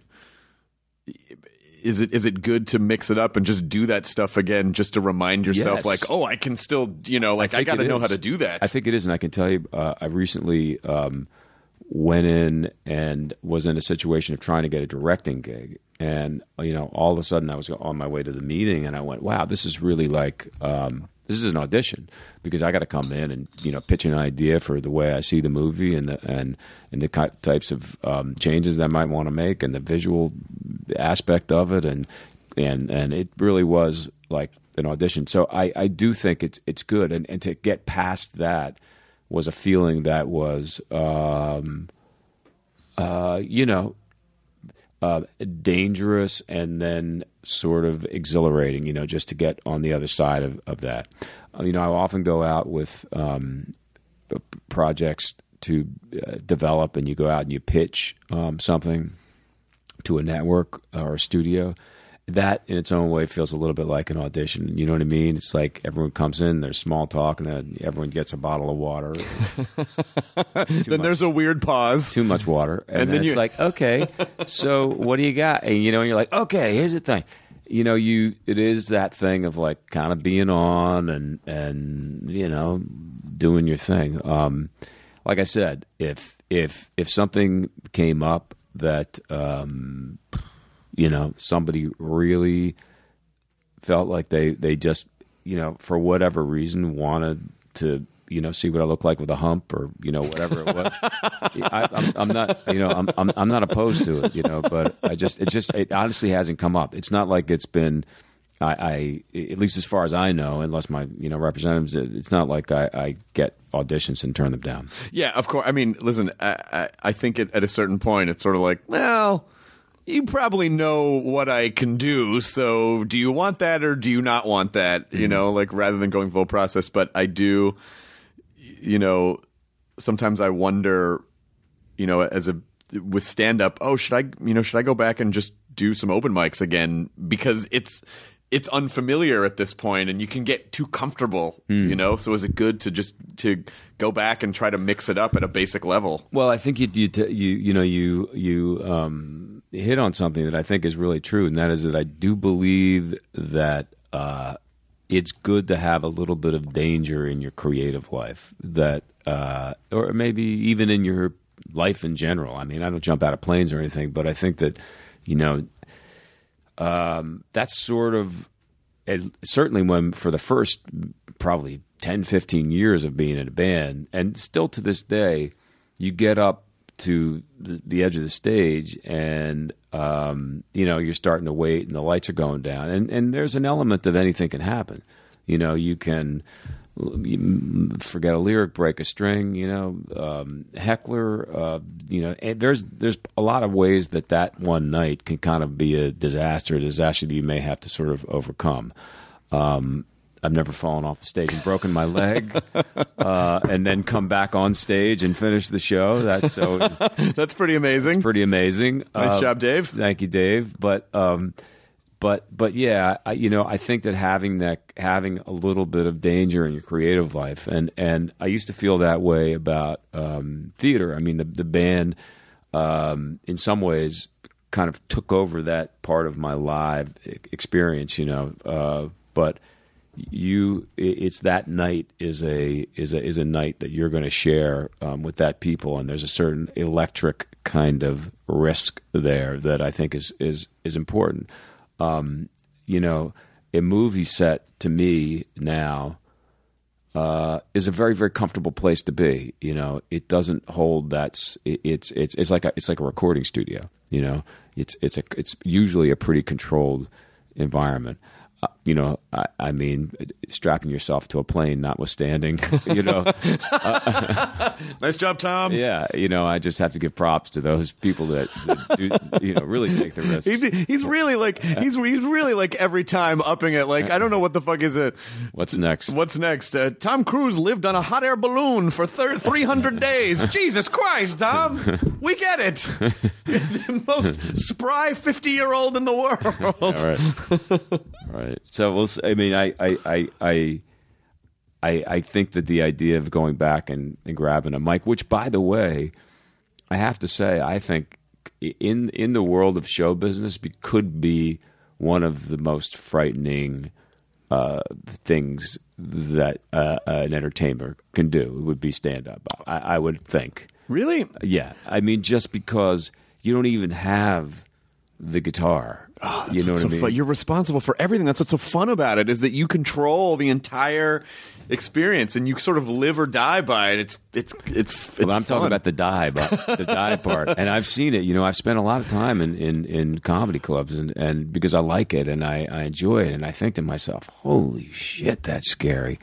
is it is it good to mix it up and just do that stuff again, just to remind yourself, Yes. like, oh, I can still, you know, like I, think got to it know is. how to do that. I think it is, and I can tell you, uh, I recently um, went in and was in a situation of trying to get a directing gig, and you know, all of a sudden I was on my way to the meeting, and I went, "Wow, this is really like um, this is an audition," because I got to come in and you know pitch an idea for the way I see the movie and the, and and the ki- types of um, changes that I might want to make and the visual aspect of it, and and and it really was like an audition. So I, I do think it's it's good, and, and to get past that was a feeling that was um, uh, you know uh, dangerous and then sort of exhilarating, you know, just to get on the other side of, of that. Uh, you know, I often go out with um, p- projects to uh, develop, and you go out and you pitch um, something to a network or a studio. That in its own way feels a little bit like an audition. You know what I mean? It's like everyone comes in, there's small talk, and then everyone gets a bottle of water. then there's a weird pause. Too much water. And, And then, then it's you- like, okay, so what do you got? And, you know, and you're like, okay, here's the thing. You know, you it is that thing of like kind of being on and, and you know, doing your thing. Um, like I said, if if if something came up that um, you know, somebody really felt like they, they just, you know, for whatever reason wanted to, you know, see what I look like with a hump or, you know, whatever it was. I, I'm, I'm not, you know, I'm, I'm, I'm not opposed to it, you know, but I just, it just, it honestly hasn't come up. It's not like it's been, I, I at least as far as I know, unless my, you know, representatives, it's not like I, I get auditions and turn them down. Yeah, of course. I mean, listen, I, I, I think at, at a certain point, it's sort of like, well, you probably know what I can do, so do you want that or do you not want that? You know, like rather than going through the whole process. But I do, you know, sometimes I wonder, you know, as a with stand up, oh, should I, you know, should I go back and just do some open mics again? Because it's it's unfamiliar at this point, and you can get too comfortable, you know. So is it good to just to go back and try to mix it up at a basic level? Well, I think you you t- you you know you you um, hit on something that I think is really true, and that is that I do believe that uh, it's good to have a little bit of danger in your creative life, that uh, or maybe even in your life in general. I mean, I don't jump out of planes or anything, but I think that you know um, that's sort of it, certainly when for the first probably ten, fifteen years of being in a band, and still to this day, you get up to the, the edge of the stage, and um, you know you're starting to wait, and the lights are going down, and and there's an element of anything can happen. You know, you can forget a lyric, break a string. You know, um, heckler. Uh, you know, and there's there's a lot of ways that that one night can kind of be a disaster, a disaster that you may have to sort of overcome. Um, I've never fallen off the stage and broken my leg, uh, and then come back on stage and finish the show. That's so. That's pretty amazing. It's pretty amazing. Nice uh, job, Dave. Thank you, Dave. But, um, but, but yeah, I, you know, I think that having that, having a little bit of danger in your creative life, and and I used to feel that way about um, theater. I mean, the the band, um, in some ways, kind of took over that part of my live experience. You know, uh, but. You, it's that night is a is a is a night that you're going to share um, with that people, and there's a certain electric kind of risk there that I think is is is important. Um, you know, a movie set to me now uh, is a very very comfortable place to be. You know, it doesn't hold that's it, it's it's it's like a, it's like a recording studio. You know, it's it's a it's usually a pretty controlled environment. Uh, you know, I, I mean, strapping yourself to a plane, notwithstanding, you know. Uh, nice job, Tom. Yeah, you know, I just have to give props to those people that, that do, you know, really take the risks. He's, he's really like he's he's really like every time upping it. Like I don't know what the fuck is it. What's next? What's next? Uh, Tom Cruise lived on a hot air balloon for thir- three hundred days. Jesus Christ, Tom, we get it. You're the most spry fifty year old in the world. All right. All right. So we'll. I mean, I, I, I, I, I, I think that the idea of going back and, and grabbing a mic, which, by the way, I have to say, I think in in the world of show business, be, could be one of the most frightening uh, things that uh, an entertainer can do. It would be stand up. I, I would think. Really? Yeah. I mean, just because you don't even have the guitar. Oh, that's you know what's what so I mean? fun. You're responsible for everything. That's what's so fun about it is that you control the entire experience and you sort of live or die by it. It's it's it's. it's well, I'm fun. talking about the die, but the die part, and I've seen it. You know, I've spent a lot of time in, in, in comedy clubs, and, and because I like it and I, I enjoy it, and I think to myself, "Holy shit, that's scary."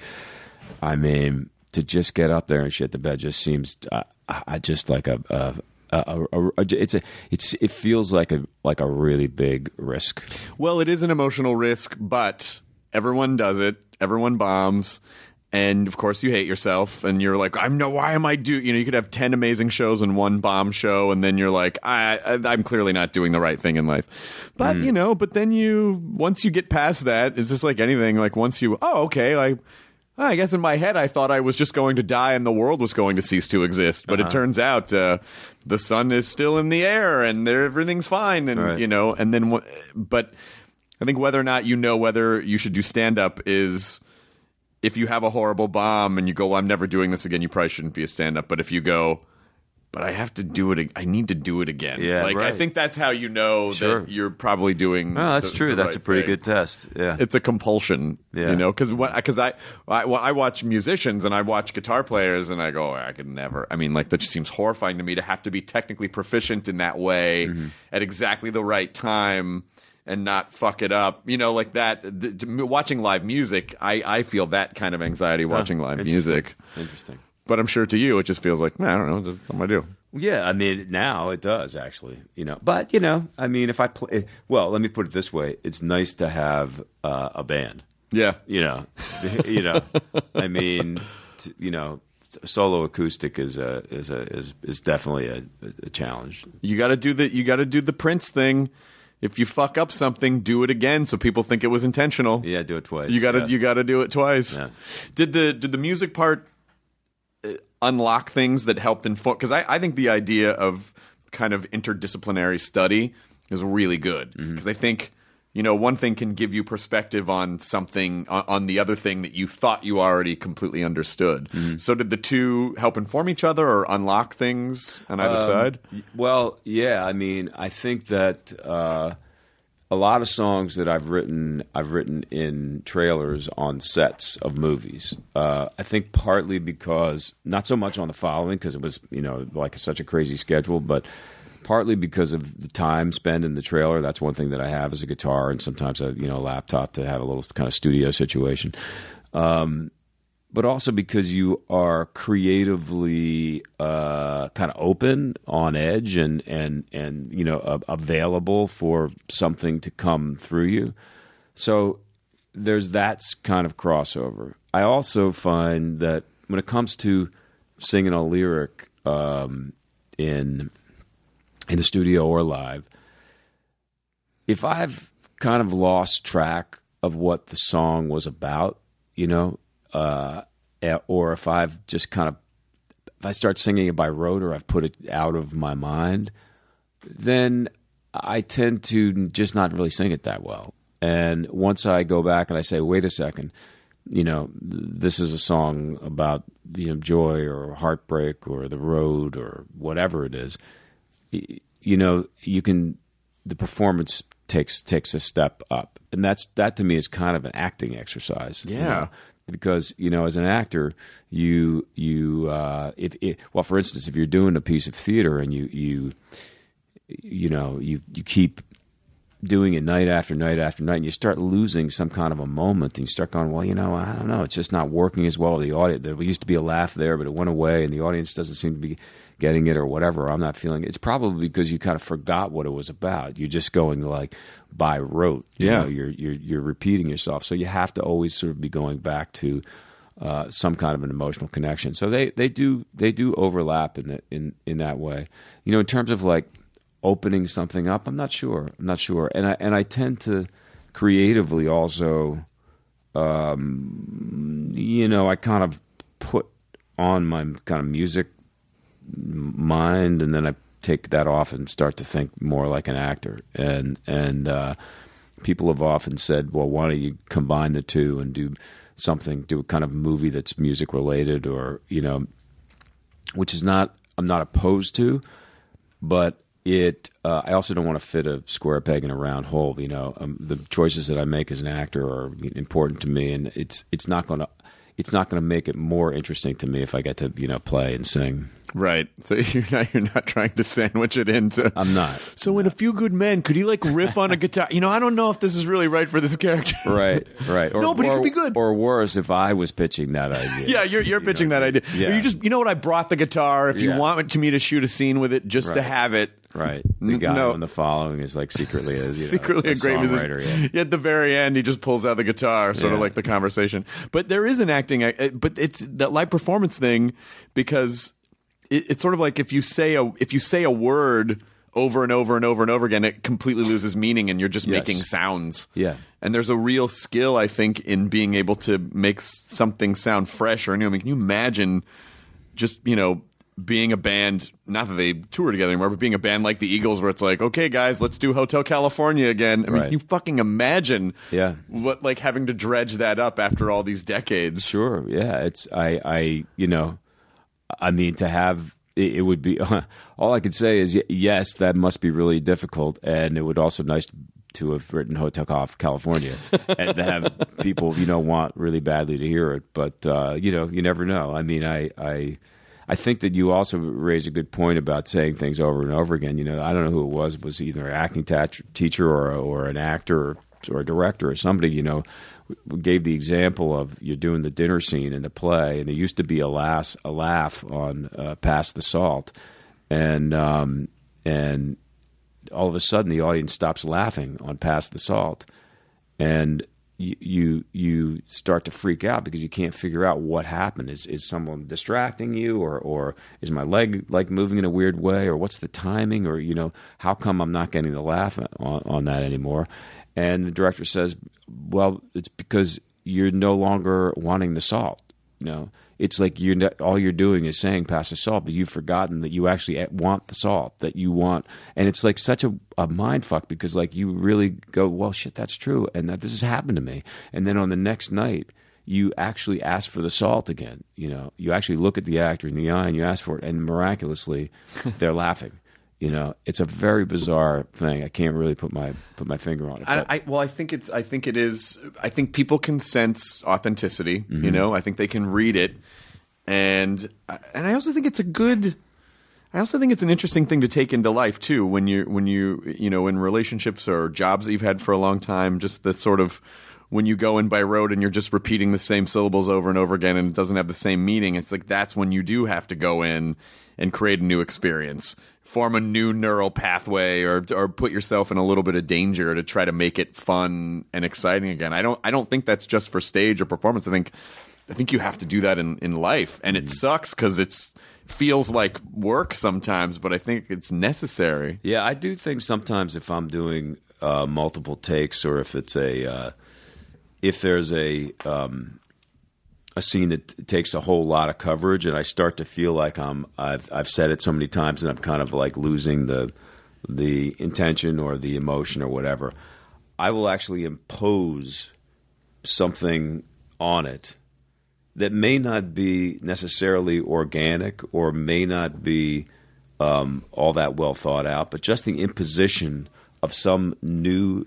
I mean, to just get up there and shit the bed just seems, uh, I just like a. a Uh, a, a, a, it's a, it's, it feels like a like a really big risk. Well, it is an emotional risk, but everyone does it. Everyone bombs, and of course, you hate yourself, and you're like, "I'm no, why am I do?" You know, you could have ten amazing shows and one bomb show, and then you're like, I, I, "I'm clearly not doing the right thing in life." But mm. you know, but then you once you get past that, it's just like anything. Like once you, oh, okay, like. I guess in my head I thought I was just going to die and the world was going to cease to exist, but uh-huh. it turns out uh, the sun is still in the air and there, everything's fine, and right. you know. And then, but I think whether or not you know whether you should do stand up is if you have a horrible bomb and you go, well, "I'm never doing this again," you probably shouldn't be a stand up. But if you go, "But I have to do it. I need to do it again." Yeah, like right. I think that's how you know sure. that you're probably doing. No, that's the, true. the That's right a pretty thing. good test. Yeah, it's a compulsion. Yeah. You know, because because I, I well, I watch musicians and I watch guitar players and I go, oh, I could never. I mean, like that just seems horrifying to me to have to be technically proficient in that way mm-hmm. at exactly the right time and not fuck it up. You know, like that. The, watching live music, I I feel that kind of anxiety watching huh, live interesting. music. Interesting. But I'm sure to you, it just feels like, nah, I don't know, it's something I do. Yeah, I mean, now it does actually, you know. But you know, I mean, if I play, well, let me put it this way: it's nice to have uh, a band. Yeah, you know, you know. I mean, t- you know, solo acoustic is a is a is is definitely a, a challenge. You got to do the you got to do the Prince thing. If you fuck up something, do it again so people think it was intentional. Yeah, do it twice. You got to yeah. you got to do it twice. Yeah. Did the did the music part unlock things that helped inform? Because I, I think the idea of kind of interdisciplinary study is really good. Because mm-hmm. I think, you know, one thing can give you perspective on something, on, on the other thing that you thought you already completely understood. Mm-hmm. So did the two help inform each other or unlock things on either um, side? Well, yeah. I mean, I think that uh, a lot of songs that I've written, I've written in trailers on sets of movies. Uh, I think partly because, not so much on the following, because it was, you know, like such a crazy schedule, but partly because of the time spent in the trailer. That's one thing that I have is a guitar and sometimes a, you know, laptop to have a little kind of studio situation. Um, but also because you are creatively uh, kind of open, on edge, and and and you know uh, available for something to come through you. So there's that kind of crossover. I also find that when it comes to singing a lyric um, in in the studio or live, if I've kind of lost track of what the song was about, you know. Uh, or if I've just kind of, if I start singing it by rote or I've put it out of my mind, then I tend to just not really sing it that well. And once I go back and I say, wait a second, you know, this is a song about, you know, joy or heartbreak or the road or whatever it is, you know, you can, the performance takes takes a step up. And that's, that to me is kind of an acting exercise. Yeah. You know? Because, you know, as an actor, you you uh, if it, well, for instance, if you're doing a piece of theater and you you you know you you keep doing it night after night after night, and you start losing some kind of a moment, and you start going, well, you know, I don't know, it's just not working as well. The audience, there used to be a laugh there, but it went away, and the audience doesn't seem to be getting it or whatever. I'm not feeling it. It's probably because you kind of forgot what it was about. You're just going like by rote. You Yeah. know, you're you're you're repeating yourself. So you have to always sort of be going back to uh, some kind of an emotional connection. So they, they do they do overlap in the, in in that way. You know, in terms of like opening something up, I'm not sure. I'm not sure. And I and I tend to creatively also, um, you know, I kind of put on my kind of music mind, and then I take that off and start to think more like an actor. And and uh, people have often said, well, why don't you combine the two and do something, do a kind of movie that's music related, or, you know, which is not, I'm not opposed to, but it, uh, I also don't want to fit a square peg in a round hole. You know, um, the choices that I make as an actor are important to me, and it's it's not going to it's not going to make it more interesting to me if I get to, you know, play and sing. Right. So you're not you're not trying to sandwich it into. I'm not. So in A Few Good Men, could he like riff on a guitar? You know, I don't know if this is really right for this character. Right, right. Or, No, but it or, could be good. Or worse, if I was pitching that idea. Yeah, you're you're You pitching know, that idea. yeah. Or you just you know what? I brought the guitar. If you Yeah. want to me to shoot a scene with it, just to Right. have it. Right. The guy No. on the following is like secretly a, you know, Secretly a, great songwriter. musician. Yeah. At the very end, he just pulls out the guitar, sort of Yeah. like the conversation. But there is an acting, uh, but it's that live performance thing, because it, it's sort of like if you say a if you say a word over and over and over and over again, it completely loses meaning, and you're just Yes. making sounds. Yeah. And there's a real skill, I think, in being able to make s- something sound fresh or new. I mean, can you imagine just, you know, being a band, not that they tour together anymore, but being a band like the Eagles, where it's like, okay, guys, let's do Hotel California again. I mean, Right. can you fucking imagine Yeah. what, like, having to dredge that up after all these decades? Sure. Yeah. It's I. I. You know. I mean, to have it, it would be. All I could say is y- yes, that must be really difficult, and it would also nice to have written Hotel Cal- California and to have people, you know, want really badly to hear it. But uh, you know, you never know. I mean, I. I I think that you also raise a good point about saying things over and over again. You know, I don't know who it was. It was either an acting tat- teacher or or an actor or, or a director or somebody, you know, gave the example of you're doing the dinner scene in the play, and there used to be a laugh, a laugh on uh, Pass the Salt, and um, and all of a sudden the audience stops laughing on Pass the Salt, and you, you you start to freak out because you can't figure out what happened. Is is someone distracting you, or or is my leg like moving in a weird way, or what's the timing, or you know, how come I'm not getting the laugh on, on that anymore? And the director says, well, it's because you're no longer wanting the salt. You know, it's like you're not, all you're doing is saying pass the salt, but you've forgotten that you actually want the salt, that you want. And it's like such a, a mind fuck, because like you really go, well, shit, that's true. And that this has happened to me. And then on the next night, you actually ask for the salt again. You know, you actually look at the actor in the eye and you ask for it, and miraculously they're laughing. You know, it's a very bizarre thing. I can't really put my put my finger on it. I, but- I, well, I think it's. I think it is. I think people can sense authenticity. Mm-hmm. You know, I think they can read it, and and I also think it's a good. I also think it's an interesting thing to take into life too. When you when you you know in relationships or jobs that you've had for a long time, just the sort of when you go in by road and you're just repeating the same syllables over and over again, and it doesn't have the same meaning. It's like that's when you do have to go in and create a new experience, form a new neural pathway, or or put yourself in a little bit of danger to try to make it fun and exciting again. I don't I don't think that's just for stage or performance. I think I think you have to do that in, in life, and it sucks because it's feels like work sometimes, but I think it's necessary. Yeah, I do think sometimes if I'm doing uh, multiple takes, or if it's a uh, if there's a um, a scene that t- takes a whole lot of coverage, and I start to feel like I'm I've I've said it so many times, and I'm kind of like losing the the intention or the emotion or whatever, I will actually impose something on it that may not be necessarily organic or may not be um, all that well thought out, but just the imposition of some new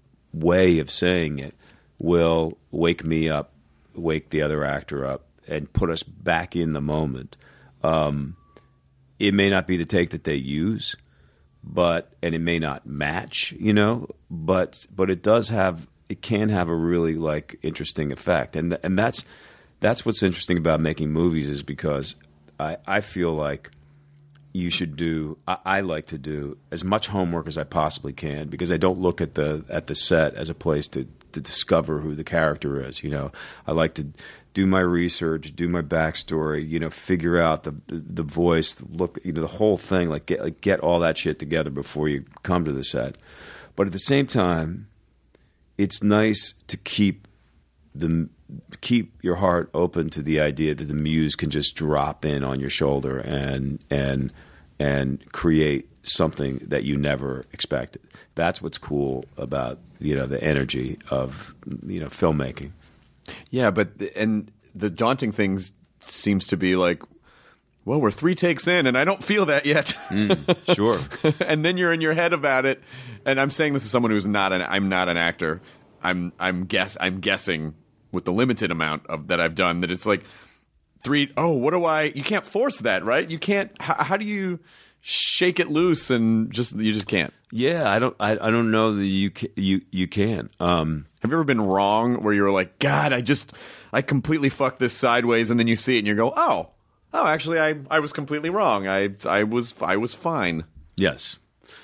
way of saying it will wake me up, wake the other actor up, and put us back in the moment. Um, it may not be the take that they use, but and it may not match, you know, but but it does have it can have a really like interesting effect, and th- and that's that's what's interesting about making movies is because I I feel like you should do I, I like to do as much homework as I possibly can, because I don't look at the at the set as a place to to discover who the character is. You know, I like to do my research, do my backstory, you know, figure out the the voice, look, you know, the whole thing, like get like get all that shit together before you come to the set. But at the same time, it's nice to keep the keep your heart open to the idea that the muse can just drop in on your shoulder and and and create something that you never expected. That's what's cool about, you know, the energy of, you know, filmmaking. Yeah, but and the daunting things seems to be like, well, we're three takes in, and I don't feel that yet. Mm, sure. And then you're in your head about it. And I'm saying this as someone who's not an I'm not an actor. I'm I'm guess I'm guessing with the limited amount of that I've done that it's like three. Oh, what do I? You can't force that, right? You can't. How, how do you shake it loose and just you just can't? Yeah, I don't. I, I don't know that you can, you you can. Um, Have you ever been wrong where you were like, God, I just I completely fucked this sideways, and then you see it and you go, oh, oh, actually, I, I was completely wrong. I I was I was fine. Yes.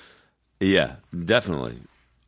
Yeah, definitely.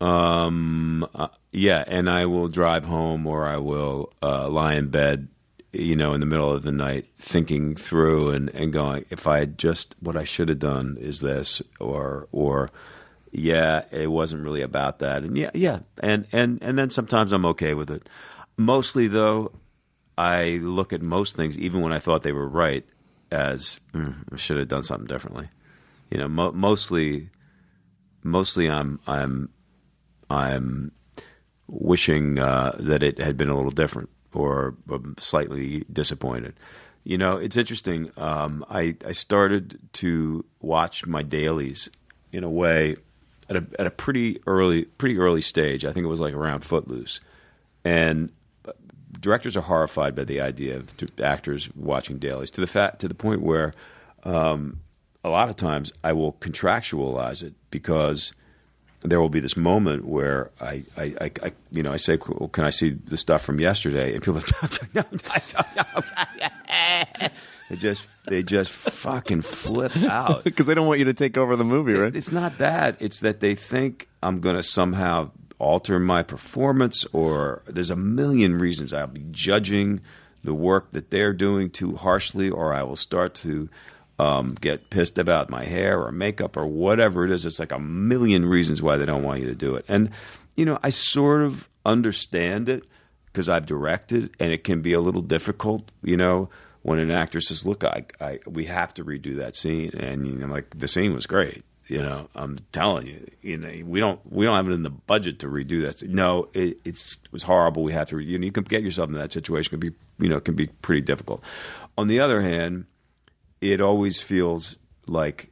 Um, uh, yeah, and I will drive home, or I will uh, lie in bed, you know, in the middle of the night, thinking through and, and going, if I had just, what I should have done is this, or or yeah, it wasn't really about that, and yeah, yeah, and and and then sometimes I'm okay with it. Mostly, though, I look at most things, even when I thought they were right, as mm, I should have done something differently. You know, mo- mostly, mostly I'm I'm. I'm wishing uh, that it had been a little different, or um, slightly disappointed. You know, it's interesting. Um, I, I started to watch my dailies in a way at a at a pretty early pretty early stage. I think it was like around Footloose, and directors are horrified by the idea of actors watching dailies to the fact to the point where um, a lot of times I will contractualize it, because there will be this moment where I, I, I, I you know, I say, well, "Can I see the stuff from yesterday?" And people are like, "No, no, no, no." They just, they just fucking flip out Because they don't want you to take over the movie, right? It's not that; it's that they think I'm going to somehow alter my performance, or there's a million reasons I'll be judging the work that they're doing too harshly, or I will start to Um, get pissed about my hair or makeup or whatever it is. It's like a million reasons why they don't want you to do it. And, you know, I sort of understand it because I've directed, and it can be a little difficult, you know, when an actor says, look, I, I, we have to redo that scene. And you know, like, the scene was great. You know, I'm telling you, you know, we don't we don't have it in the budget to redo that. No, it, it's, it was horrible. We have to, you know, you can get yourself in that situation. It can be, you know, it can be pretty difficult. On the other hand, it always feels like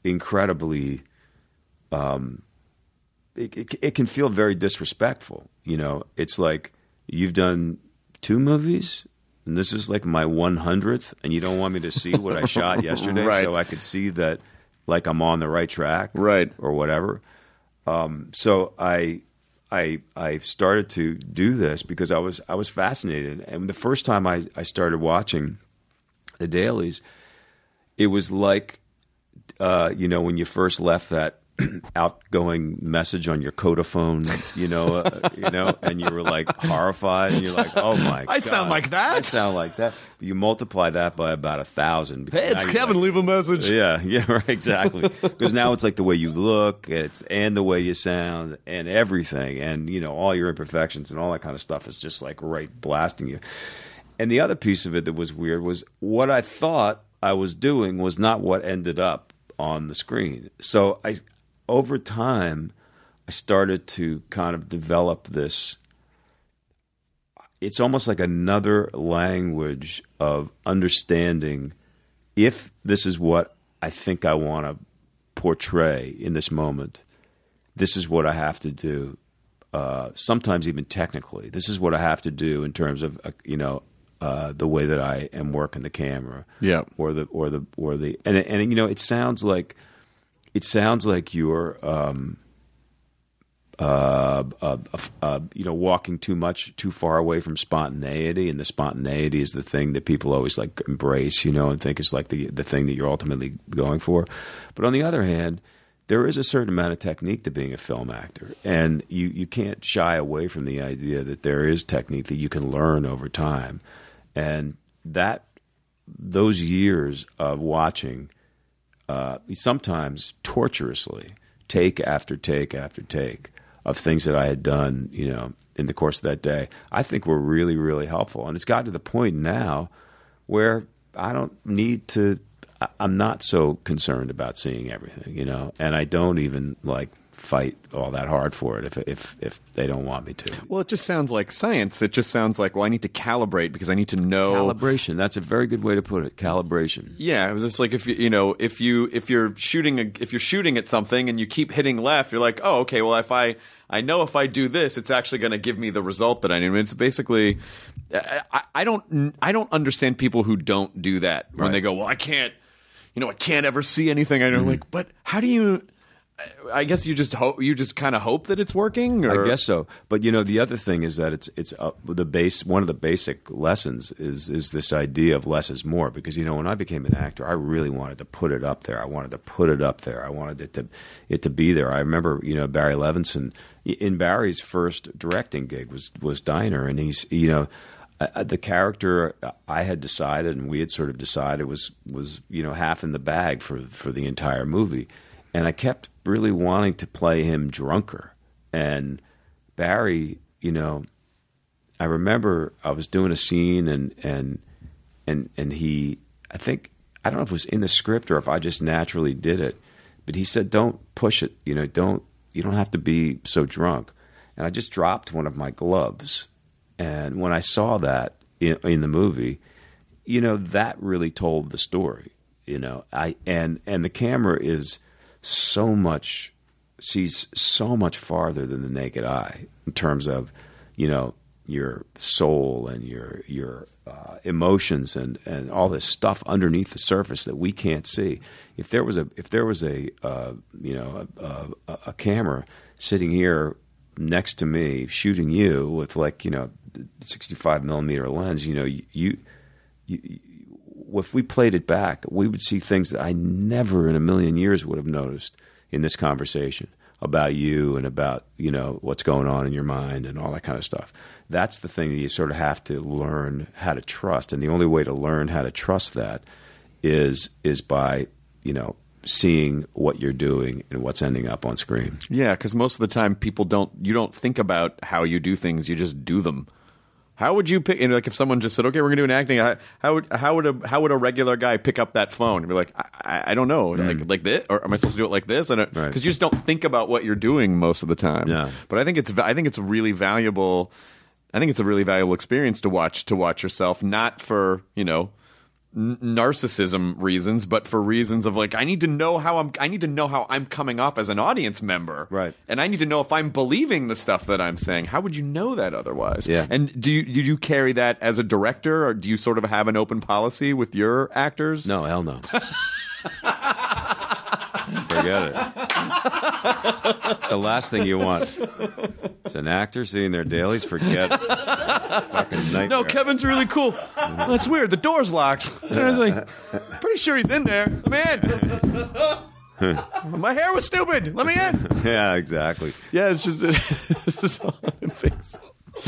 incredibly. Um, it, it it can feel very disrespectful. You know, it's like you've done two movies, and this is like my one hundredth, and you don't want me to see what I shot yesterday, Right. so I could see that, like I'm on the right track, Right. or whatever. Um, so I. I I started to do this because I was I was fascinated, and the first time I, I started watching the dailies, it was like uh, you know when you first left that outgoing message on your Codaphone, you know, uh, you know, and you were like horrified, and you're like, oh my god, I sound like that? I sound like that. But you multiply that by about a thousand. Hey, it's Now you're Kevin. like- Leave a message. yeah, yeah, right, exactly. Because now it's like the way you look, it's and the way you sound, and everything, and you know all your imperfections and all that kind of stuff is just like right blasting you. And the other piece of it that was weird was what I thought I was doing was not what ended up on the screen. So I, over time, I started to kind of develop this. It's almost like another language of understanding if this is what I think I want to portray in this moment, this is what I have to do. Uh, sometimes even technically, this is what I have to do in terms of uh, you know uh, the way that I am working the camera, Yeah. or the or the or the and and you know it sounds like it sounds like you're. Um, Uh, uh, uh, you know, walking too much, too far away from spontaneity, and the spontaneity is the thing that people always like embrace, you know, and think is like the the thing that you're ultimately going for. But on the other hand, there is a certain amount of technique to being a film actor, and you you can't shy away from the idea that there is technique that you can learn over time, and that those years of watching, uh, sometimes torturously, take after take after take. Of things that I had done, you know, in the course of that day, I think were really, really helpful. And it's gotten to the point now where I don't need to, I- I'm not so concerned about seeing everything, you know, and I don't even like fight all that hard for it if if if they don't want me to. Well, it just sounds like science. It just sounds like, well, I need to calibrate because I need to know. Calibration. That's a very good way to put it. Calibration. Yeah, it was just like if you you know if you if you're shooting a, if you're shooting at something and you keep hitting left, you're like, oh, okay, well, if I I know if I do this, it's actually going to give me the result that I need. I mean, it's basically, I, I don't I don't understand people who don't do that when Right. they go, well, I can't, you know, I can't ever see anything. I know, like, but how do you? I guess you just hope you just kind of hope that it's working. Or? I guess so, but you know the other thing is that it's it's uh, the base. One of the basic lessons is is this idea of less is more. Because you know when I became an actor, I really wanted to put it up there. I wanted to put it up there. I wanted it to it to be there. I remember you know Barry Levinson in Barry's first directing gig was was Diner, and he's you know. Uh, the character I had decided, and we had sort of decided, was was you know half in the bag for for the entire movie, and I kept really wanting to play him drunker. And Barry, you know, I remember I was doing a scene, and and and and he, I think I don't know if it was in the script or if I just naturally did it, but he said, "Don't push it, you know, don't you don't have to be so drunk." And I just dropped one of my gloves. And when I saw that in, in the movie, you know, that really told the story. You know, I and and the camera is so much sees so much farther than the naked eye in terms of, you know, your soul and your your uh, emotions and, and all this stuff underneath the surface that we can't see. If there was a if there was a uh, you know a, a, a camera sitting here next to me shooting you with like you know sixty-five millimeter lens, you know you, you, you if we played it back, we would see things that I never in a million years would have noticed in this conversation about you and about you know what's going on in your mind and all that kind of stuff. That's the thing that you sort of have to learn how to trust, and the only way to learn how to trust that is is by you know seeing what you're doing and what's ending up on screen. Yeah, because most of the time people don't. You don't think about how you do things. You just do them. How would you pick? You know, like if someone just said, "Okay, we're going to do an acting," how, how would how would a how would a regular guy pick up that phone and be like, "I, I, I don't know, like like this, or am I supposed to do it like this?" And because Right. you just don't think about what you're doing most of the time. Yeah. But I think it's I think it's really valuable. I think it's a really valuable experience to watch to watch yourself, not for you know. n- narcissism reasons, but for reasons of like I need to know how I'm I need to know how I'm coming up as an audience member, Right. And I need to know if I'm believing the stuff that I'm saying. How would you know that otherwise? Yeah. And do you did you carry that as a director, or do you sort of have an open policy with your actors? No, hell no. Forget it. It's the last thing you want. It's an actor seeing their dailies. Forget it. Fucking nightmare. No, Kevin's really cool. That's weird. The door's locked. And I was like, pretty sure he's in there. Let me in. My hair was stupid. Let me in. Yeah, exactly. Yeah, it's just, it's just all the things.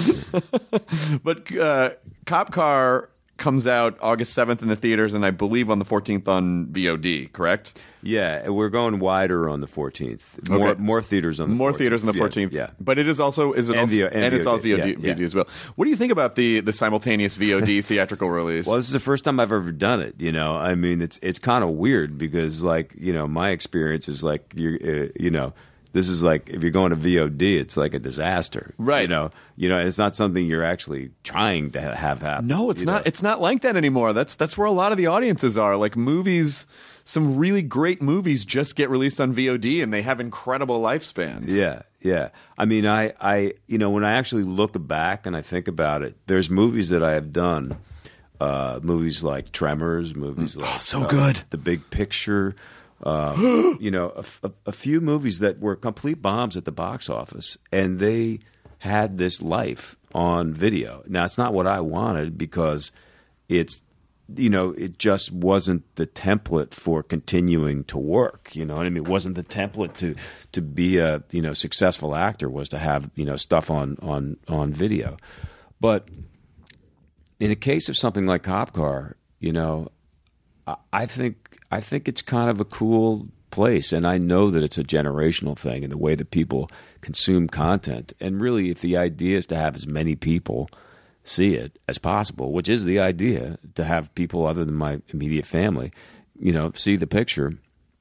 But uh, Cop Car comes out August seventh in the theaters, and I believe on the fourteenth on V O D, correct? Yeah, we're going wider on the fourteenth. More, Okay. more theaters on the More fourteenth. theaters on the Yeah, fourtend. Yeah. But it is also is it And also V O- and and it's V O D, all V O D, yeah, yeah. V O D as well. What do you think about the the simultaneous V O D theatrical release? Well, this is the first time I've ever done it. You know, I mean, it's it's kind of weird because, like, you know, my experience is like you, uh, you know, this is like if you're going to V O D, it's like a disaster, Right. You know, you know, it's not something you're actually trying to ha- have happen. No, it's you not. know? It's not like that anymore. That's that's where a lot of the audiences are. Like movies, some really great movies just get released on V O D, and they have incredible lifespans. Yeah, yeah. I mean, I, I, you know, when I actually look back and I think about it, there's movies that I have done, uh, movies like Tremors, movies like so uh, good. The Big Picture. Uh, you know, a, a, a few movies that were complete bombs at the box office, and they had this life on video. Now, it's not what I wanted because it's, you know, it just wasn't the template for continuing to work. You know what I mean? It wasn't the template to to be a, you know, successful actor was to have, you know, stuff on on on video. But in a case of something like Cop Car, you know, I, I think I think it's kind of a cool place, and I know that it's a generational thing in the way that people consume content. And really, if the idea is to have as many people see it as possible, which is the idea, to have people other than my immediate family, you know, see the picture,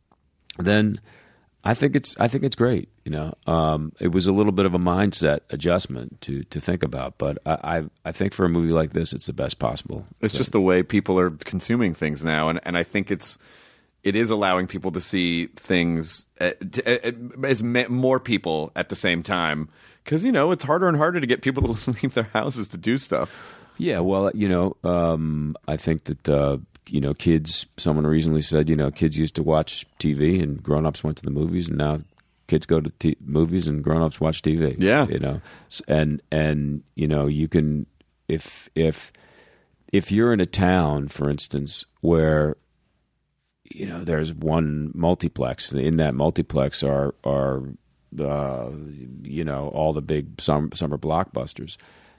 then I think it's I think it's great. You know, um, it was a little bit of a mindset adjustment to to think about, but I I, I think for a movie like this, it's the best possible. It's just the way people are consuming things now, and, and I think it's it is allowing people to see things uh, to, uh, as ma- more people at the same time, because you know it's harder and harder to get people to leave their houses to do stuff. Yeah, well, you know, um, I think that uh, you know, kids. Someone recently said, you know, kids used to watch T V and grown-ups went to the movies, and now kids go to t- movies and grown-ups watch T V. Yeah, you know, and and you know, you can if if if you're in a town, for instance, where you know there's one multiplex, in that multiplex are are uh, you know all the big summer, summer blockbusters.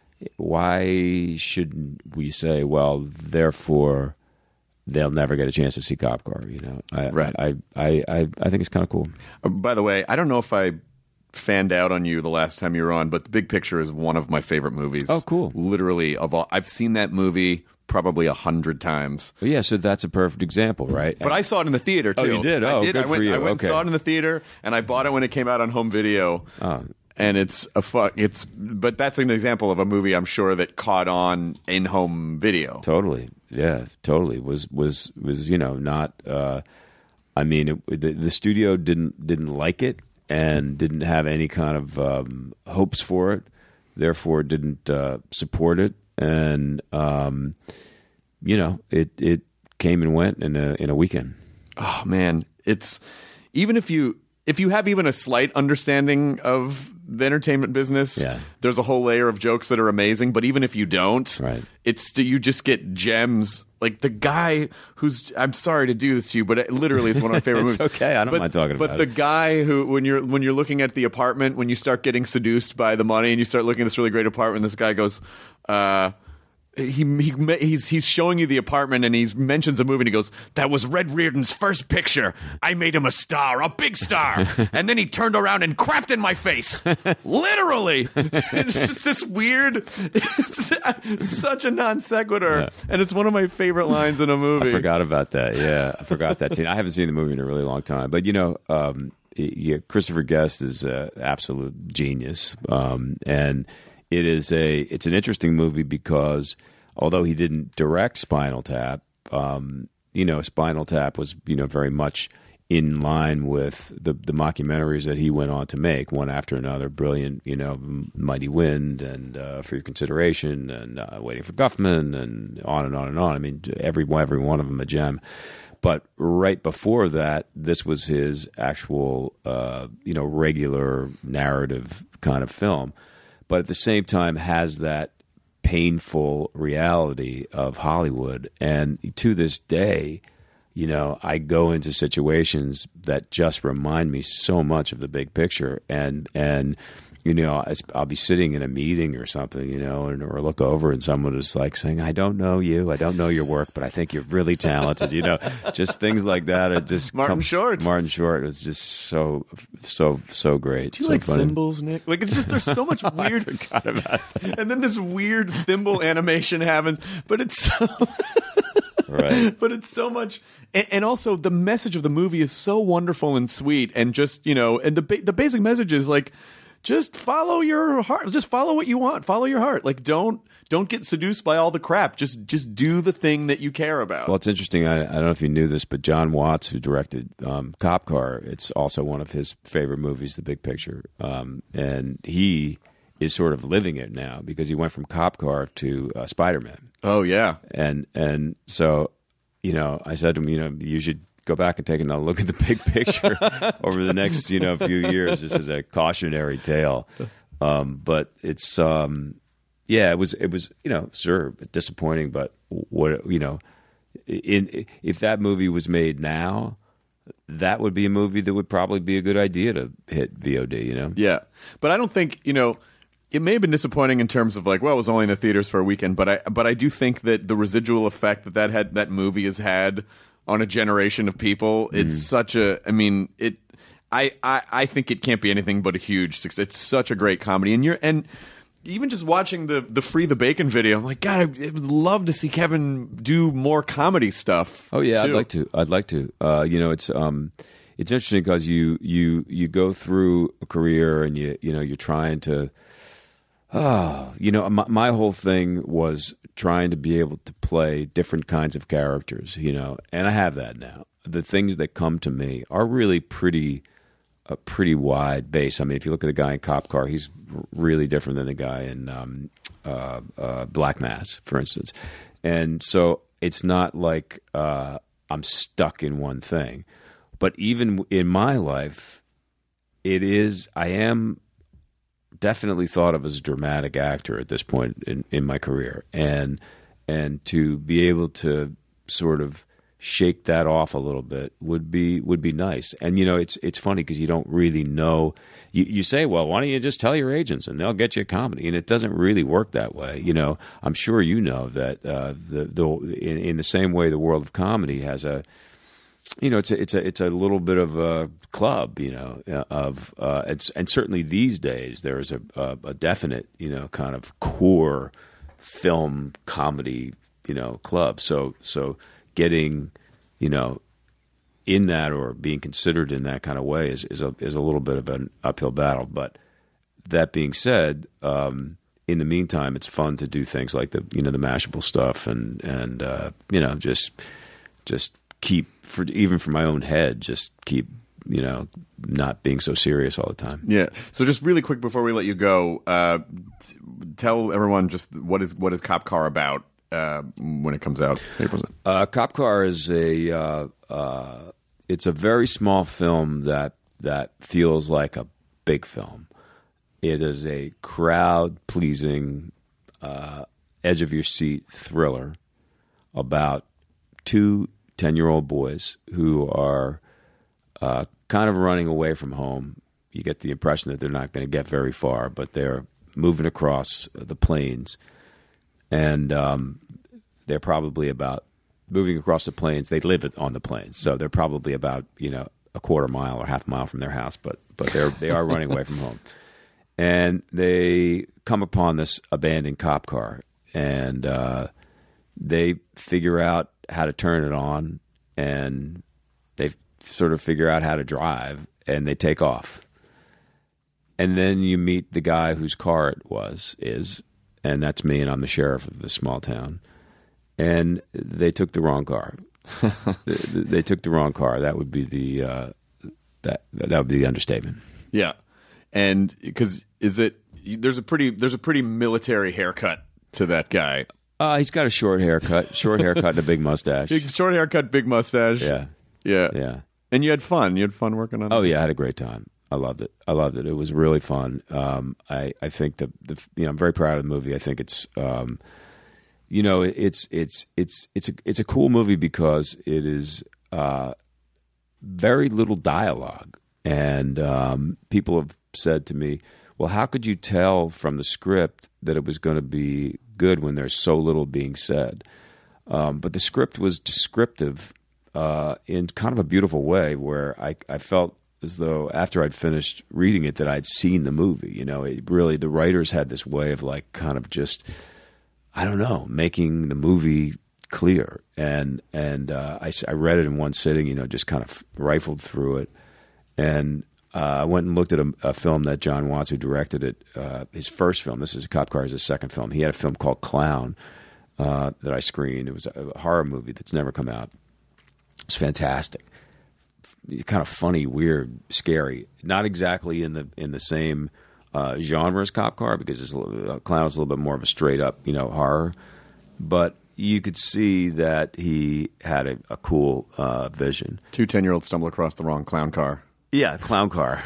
Why shouldn't we say, well, therefore they'll never get a chance to see Cop Car? You know, I, right? I, I, I, I think it's kind of cool. Uh, by the way, I don't know if I fanned out on you the last time you were on, but The Big Picture is one of my favorite movies. Oh, cool! Literally, of all, I've seen that movie probably a hundred times. Well, yeah, so that's a perfect example, right? But I saw it in the theater too. Oh, you did? Oh, I did. good I went, for you. I went and Okay. saw it in the theater, and I bought it when it came out on home video. Oh. And it's a fuck. It's but that's an example of a movie I'm sure that caught on in home video. Totally, yeah, totally. Was was was you know not? Uh, I mean, it, the the studio didn't didn't like it and didn't have any kind of um, hopes for it. Therefore, didn't uh, support it, and um, you know, it it came and went in a in a weekend. Oh man, it's even if you if you have even a slight understanding of the entertainment business, Yeah. there's a whole layer of jokes that are amazing. But even if you don't, Right. it's you just get gems. Like the guy who's I'm sorry to do this to you, but it literally is one of my favorite It's movies. okay, I don't but, mind talking but about the it. guy who when you're when you're looking at the apartment, when you start getting seduced by the money and you start looking at this really great apartment, this guy goes, uh He, he he's he's showing you the apartment and he mentions a movie and he goes, that was Red Reardon's first picture. I made him a star, a big star. And then he turned around and crapped in my face. Literally. It's just this weird, it's such a non sequitur. Yeah. And it's one of my favorite lines in a movie. I forgot about that. Yeah, I forgot that scene. I haven't seen the movie in a really long time, but you know, um, yeah, Christopher Guest is an absolute genius, um, and it is a it's an interesting movie because although he didn't direct Spinal Tap, um, you know, Spinal Tap was, you know, very much in line with the the mockumentaries that he went on to make, one after another. Brilliant, you know, Mighty Wind and uh, For Your Consideration and uh, Waiting for Guffman and on and on and on. I mean, every every one of them a gem. But right before that, this was his actual, uh, you know, regular narrative kind of film. But at the same time has that painful reality of Hollywood. And to this day, you know, I go into situations that just remind me so much of The Big Picture. And, and you know, I'll be sitting in a meeting or something, you know, and, or look over and someone is like saying, I don't know you, I don't know your work, but I think you're really talented, you know, just things like that. It just Martin come, Short. Martin Short was just so, so, so great. Do you so like funny. thimbles, Nick? Like, it's just, there's so much weird. I forgot about that. And then this weird thimble animation happens, but it's so. Right. But it's so much, and, and also the message of the movie is so wonderful and sweet, and just, you know, and the ba- the basic message is like, just follow your heart, just follow what you want, follow your heart. Like, don't don't get seduced by all the crap. Just just do the thing that you care about. Well, it's interesting. I, I don't know if you knew this, but John Watts, who directed um, Cop Car, it's also one of his favorite movies, The Big Picture, um, and he is sort of living it now because he went from Cop Car to uh, Spider-Man. Oh yeah, and and so, you know, I said to him, you know, you should go back and take another look at the big picture over the next, you know, few years, just as a cautionary tale. Um, but it's, um, yeah, it was, it was, you know, sure, disappointing, but what, you know, in, if that movie was made now, that would be a movie that would probably be a good idea to hit V O D, you know? Yeah. But I don't think, you know, it may have been disappointing in terms of like, well, it was only in the theaters for a weekend, but I, but I do think that the residual effect that that had, that movie has had on a generation of people, it's mm. such a, I mean, it, I, I, I think it can't be anything but a huge success. It's such a great comedy. And you're, and even just watching the, the Free the Bacon video, I'm like, God, I, I would love to see Kevin do more comedy stuff. Oh yeah, too. I'd like to. I'd like to. Uh, you know, it's, um, it's interesting because you, you, you go through a career and you, you know, you're trying to, oh, you know, my, my whole thing was trying to be able to play different kinds of characters, you know, and I have that now. The things that come to me are really pretty, a pretty wide base. I mean, if you look at the guy in Cop Car, he's really different than the guy in um, uh, uh, Black Mass, for instance. And so it's not like uh, I'm stuck in one thing. But even in my life, it is, I am definitely thought of as a dramatic actor at this point in, in my career, and and to be able to sort of shake that off a little bit would be would be nice. And you know, it's it's funny because you don't really know. You, you say, well, why don't you just tell your agents and they'll get you a comedy? And it doesn't really work that way. You know, I'm sure you know that uh, the the in, in the same way the world of comedy has a, you know, it's a, it's a it's a little bit of a club, you know, of uh, it's, and certainly these days there is a, a, a definite, you know, kind of core film comedy, you know, club. So so getting, you know, in that or being considered in that kind of way is is a is a little bit of an uphill battle. But that being said, um, in the meantime, it's fun to do things like the you know the Mashable stuff and and uh, you know just just keep for even for my own head, just keep you know not being so serious all the time. Yeah. So just really quick before we let you go, uh, t- tell everyone just what is what is Cop Car about uh, when it comes out. Uh, Cop Car is a uh, uh, it's a very small film that that feels like a big film. It is a crowd pleasing, uh, edge of your seat thriller about two ten-year-old boys who are uh, kind of running away from home. You get the impression that they're not going to get very far, but they're moving across the plains. And um, they're probably about moving across the plains. They live on the plains, so they're probably about you know a quarter mile or half a mile from their house, but but they're they are running away from home. And they come upon this abandoned cop car, and uh, they figure out how to turn it on, and they sort of figure out how to drive, and they take off. And then you meet the guy whose car it was, is, and that's me, and I'm the sheriff of this small town. and they took the wrong car. they, they took the wrong car. That would be the uh, that that would be the understatement. Yeah, and because is it there's a pretty there's a pretty military haircut to that guy. Uh, he's got a short haircut, short haircut, and a big mustache. Big, short haircut, big mustache. Yeah, yeah, yeah. And you had fun. You had fun working on. Oh it? yeah, I had a great time. I loved it. I loved it. It was really fun. Um, I I think the the you know I'm very proud of the movie. I think it's um, you know it's it's it's it's a it's a cool movie because it is uh, very little dialogue, and um, people have said to me, "Well, how could you tell from the script that it was going to be good when there's so little being said?" Um, but the script was descriptive uh, in kind of a beautiful way, where I I felt as though after I'd finished reading it that I'd seen the movie. You know, it really, the writers had this way of like kind of just, I don't know, making the movie clear. And and uh, I, I read it in one sitting, you know, just kind of rifled through it. And uh, I went and looked at a, a film that John Watts, who directed it, uh, his first film. This is Cop Car, his second film. He had a film called Clown uh, that I screened. It was a horror movie that's never come out. It's fantastic. Kind of funny, weird, scary. Not exactly in the in the same uh, genre as Cop Car, because it's a little, uh, Clown is a little bit more of a straight up, you know, horror. But you could see that he had a, a cool uh, vision. Two ten-year-olds stumble across the wrong clown car. Yeah, clown car.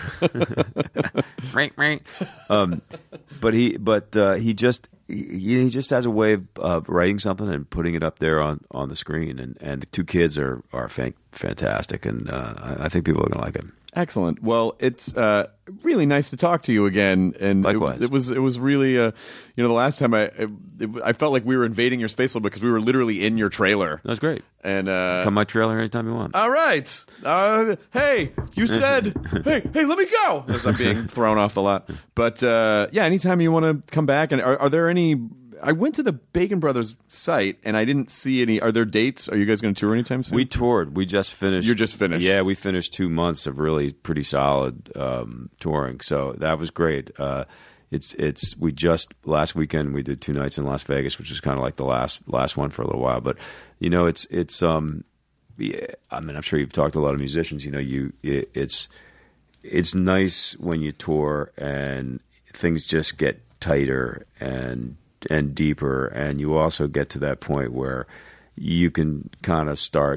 right, right. Um, but he, but uh, he just he, he just has a way of uh, writing something and putting it up there on, on the screen, and, and the two kids are are fan- fantastic, and uh, I, I think people are going to like it. Excellent. Well, it's uh, really nice to talk to you again. And Likewise. It, it was it was really, uh, you know, the last time I it, it, I felt like we were invading your space a little bit because we were literally in your trailer. That was great. And uh, come my trailer anytime you want. All right. Uh, hey, you said, hey, hey, let me go. As I'm being thrown off the lot. But uh, yeah, anytime you want to come back. And are, are there any? I went to the Bacon Brothers site and I didn't see any. Are there dates? Are you guys going to tour anytime soon? We toured. We just finished. You're just finished. Yeah, we finished two months of really pretty solid um, touring. So that was great. Uh, it's it's we just last weekend we did two nights in Las Vegas, which was kind of like the last last one for a little while. But you know, it's it's um, yeah, I mean, I'm sure you've talked to a lot of musicians. You know, you it, it's it's nice when you tour and things just get tighter and. and deeper, and you also get to that point where you can kind of start,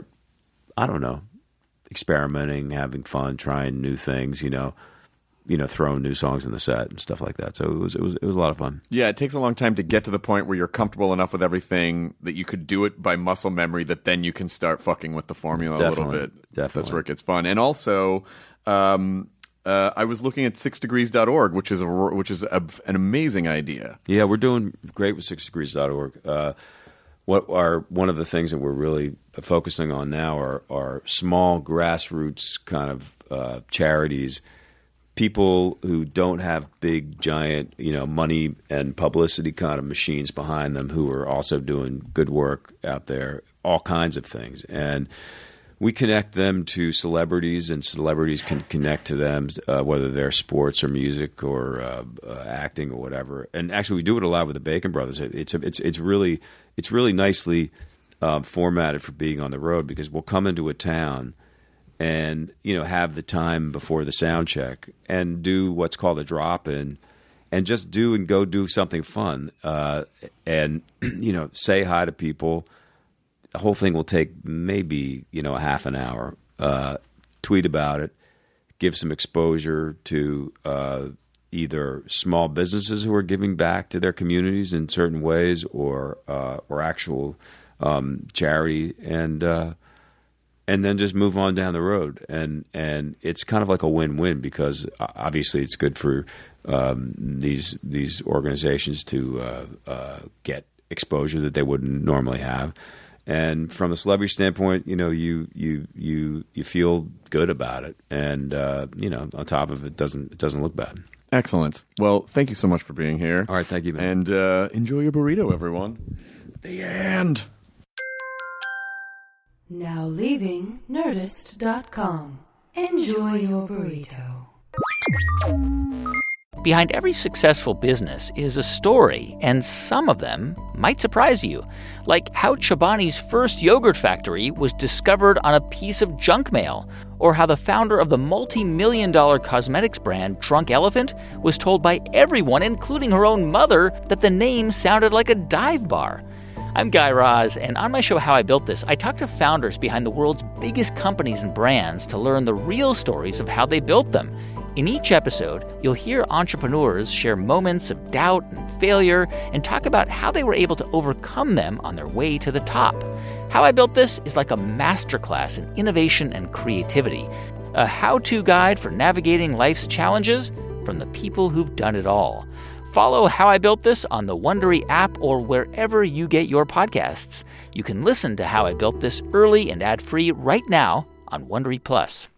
I don't know, experimenting, having fun, trying new things, you know, you know, throwing new songs in the set and stuff like that. So it was it was it was a lot of fun. Yeah, it takes a long time to get to the point where you're comfortable enough with everything that you could do it by muscle memory, that then you can start fucking with the formula Definitely, a little bit. Definitely. That's where it gets fun. And also, um, Uh, I was looking at six degrees dot org, which is a, which is a, an amazing idea. Yeah, we're doing great with six degrees dot org. Uh, what are one of the things that we're really focusing on now are, are small grassroots kind of uh, charities, people who don't have big, giant, you know, money and publicity kind of machines behind them, who are also doing good work out there, all kinds of things. And we connect them to celebrities, and celebrities can connect to them, uh, whether they're sports or music or uh, uh, acting or whatever. And actually, we do it a lot with the Bacon Brothers. It, it's a, it's it's really it's really nicely um, formatted for being on the road, because we'll come into a town and you know have the time before the sound check and do what's called a drop in, and just do and go do something fun, uh, and you know say hi to people. The whole thing will take maybe, you know, a half an hour. Uh, tweet about it, give some exposure to uh, either small businesses who are giving back to their communities in certain ways, or uh, or actual um, charity, and uh, and then just move on down the road. And and it's kind of like a win-win, because obviously it's good for um, these these organizations to uh, uh, get exposure that they wouldn't normally have. And from a celebrity standpoint, you know, you you you you feel good about it, and uh, you know, on top of it, doesn't it doesn't look bad. Excellent. Well, thank you so much for being here. All right, thank you, man. And uh, enjoy your burrito, everyone. The end. Now leaving Nerdist dot com. Enjoy your burrito. Behind every successful business is a story, and some of them might surprise you. Like how Chobani's first yogurt factory was discovered on a piece of junk mail, or how the founder of the multi-million dollar cosmetics brand Drunk Elephant was told by everyone, including her own mother, that the name sounded like a dive bar. I'm Guy Raz, and on my show How I Built This, I talk to founders behind the world's biggest companies and brands to learn the real stories of how they built them. In each episode, you'll hear entrepreneurs share moments of doubt and failure and talk about how they were able to overcome them on their way to the top. How I Built This is like a masterclass in innovation and creativity, a how-to guide for navigating life's challenges from the people who've done it all. Follow How I Built This on the Wondery app or wherever you get your podcasts. You can listen to How I Built This early and ad-free right now on Wondery Plus.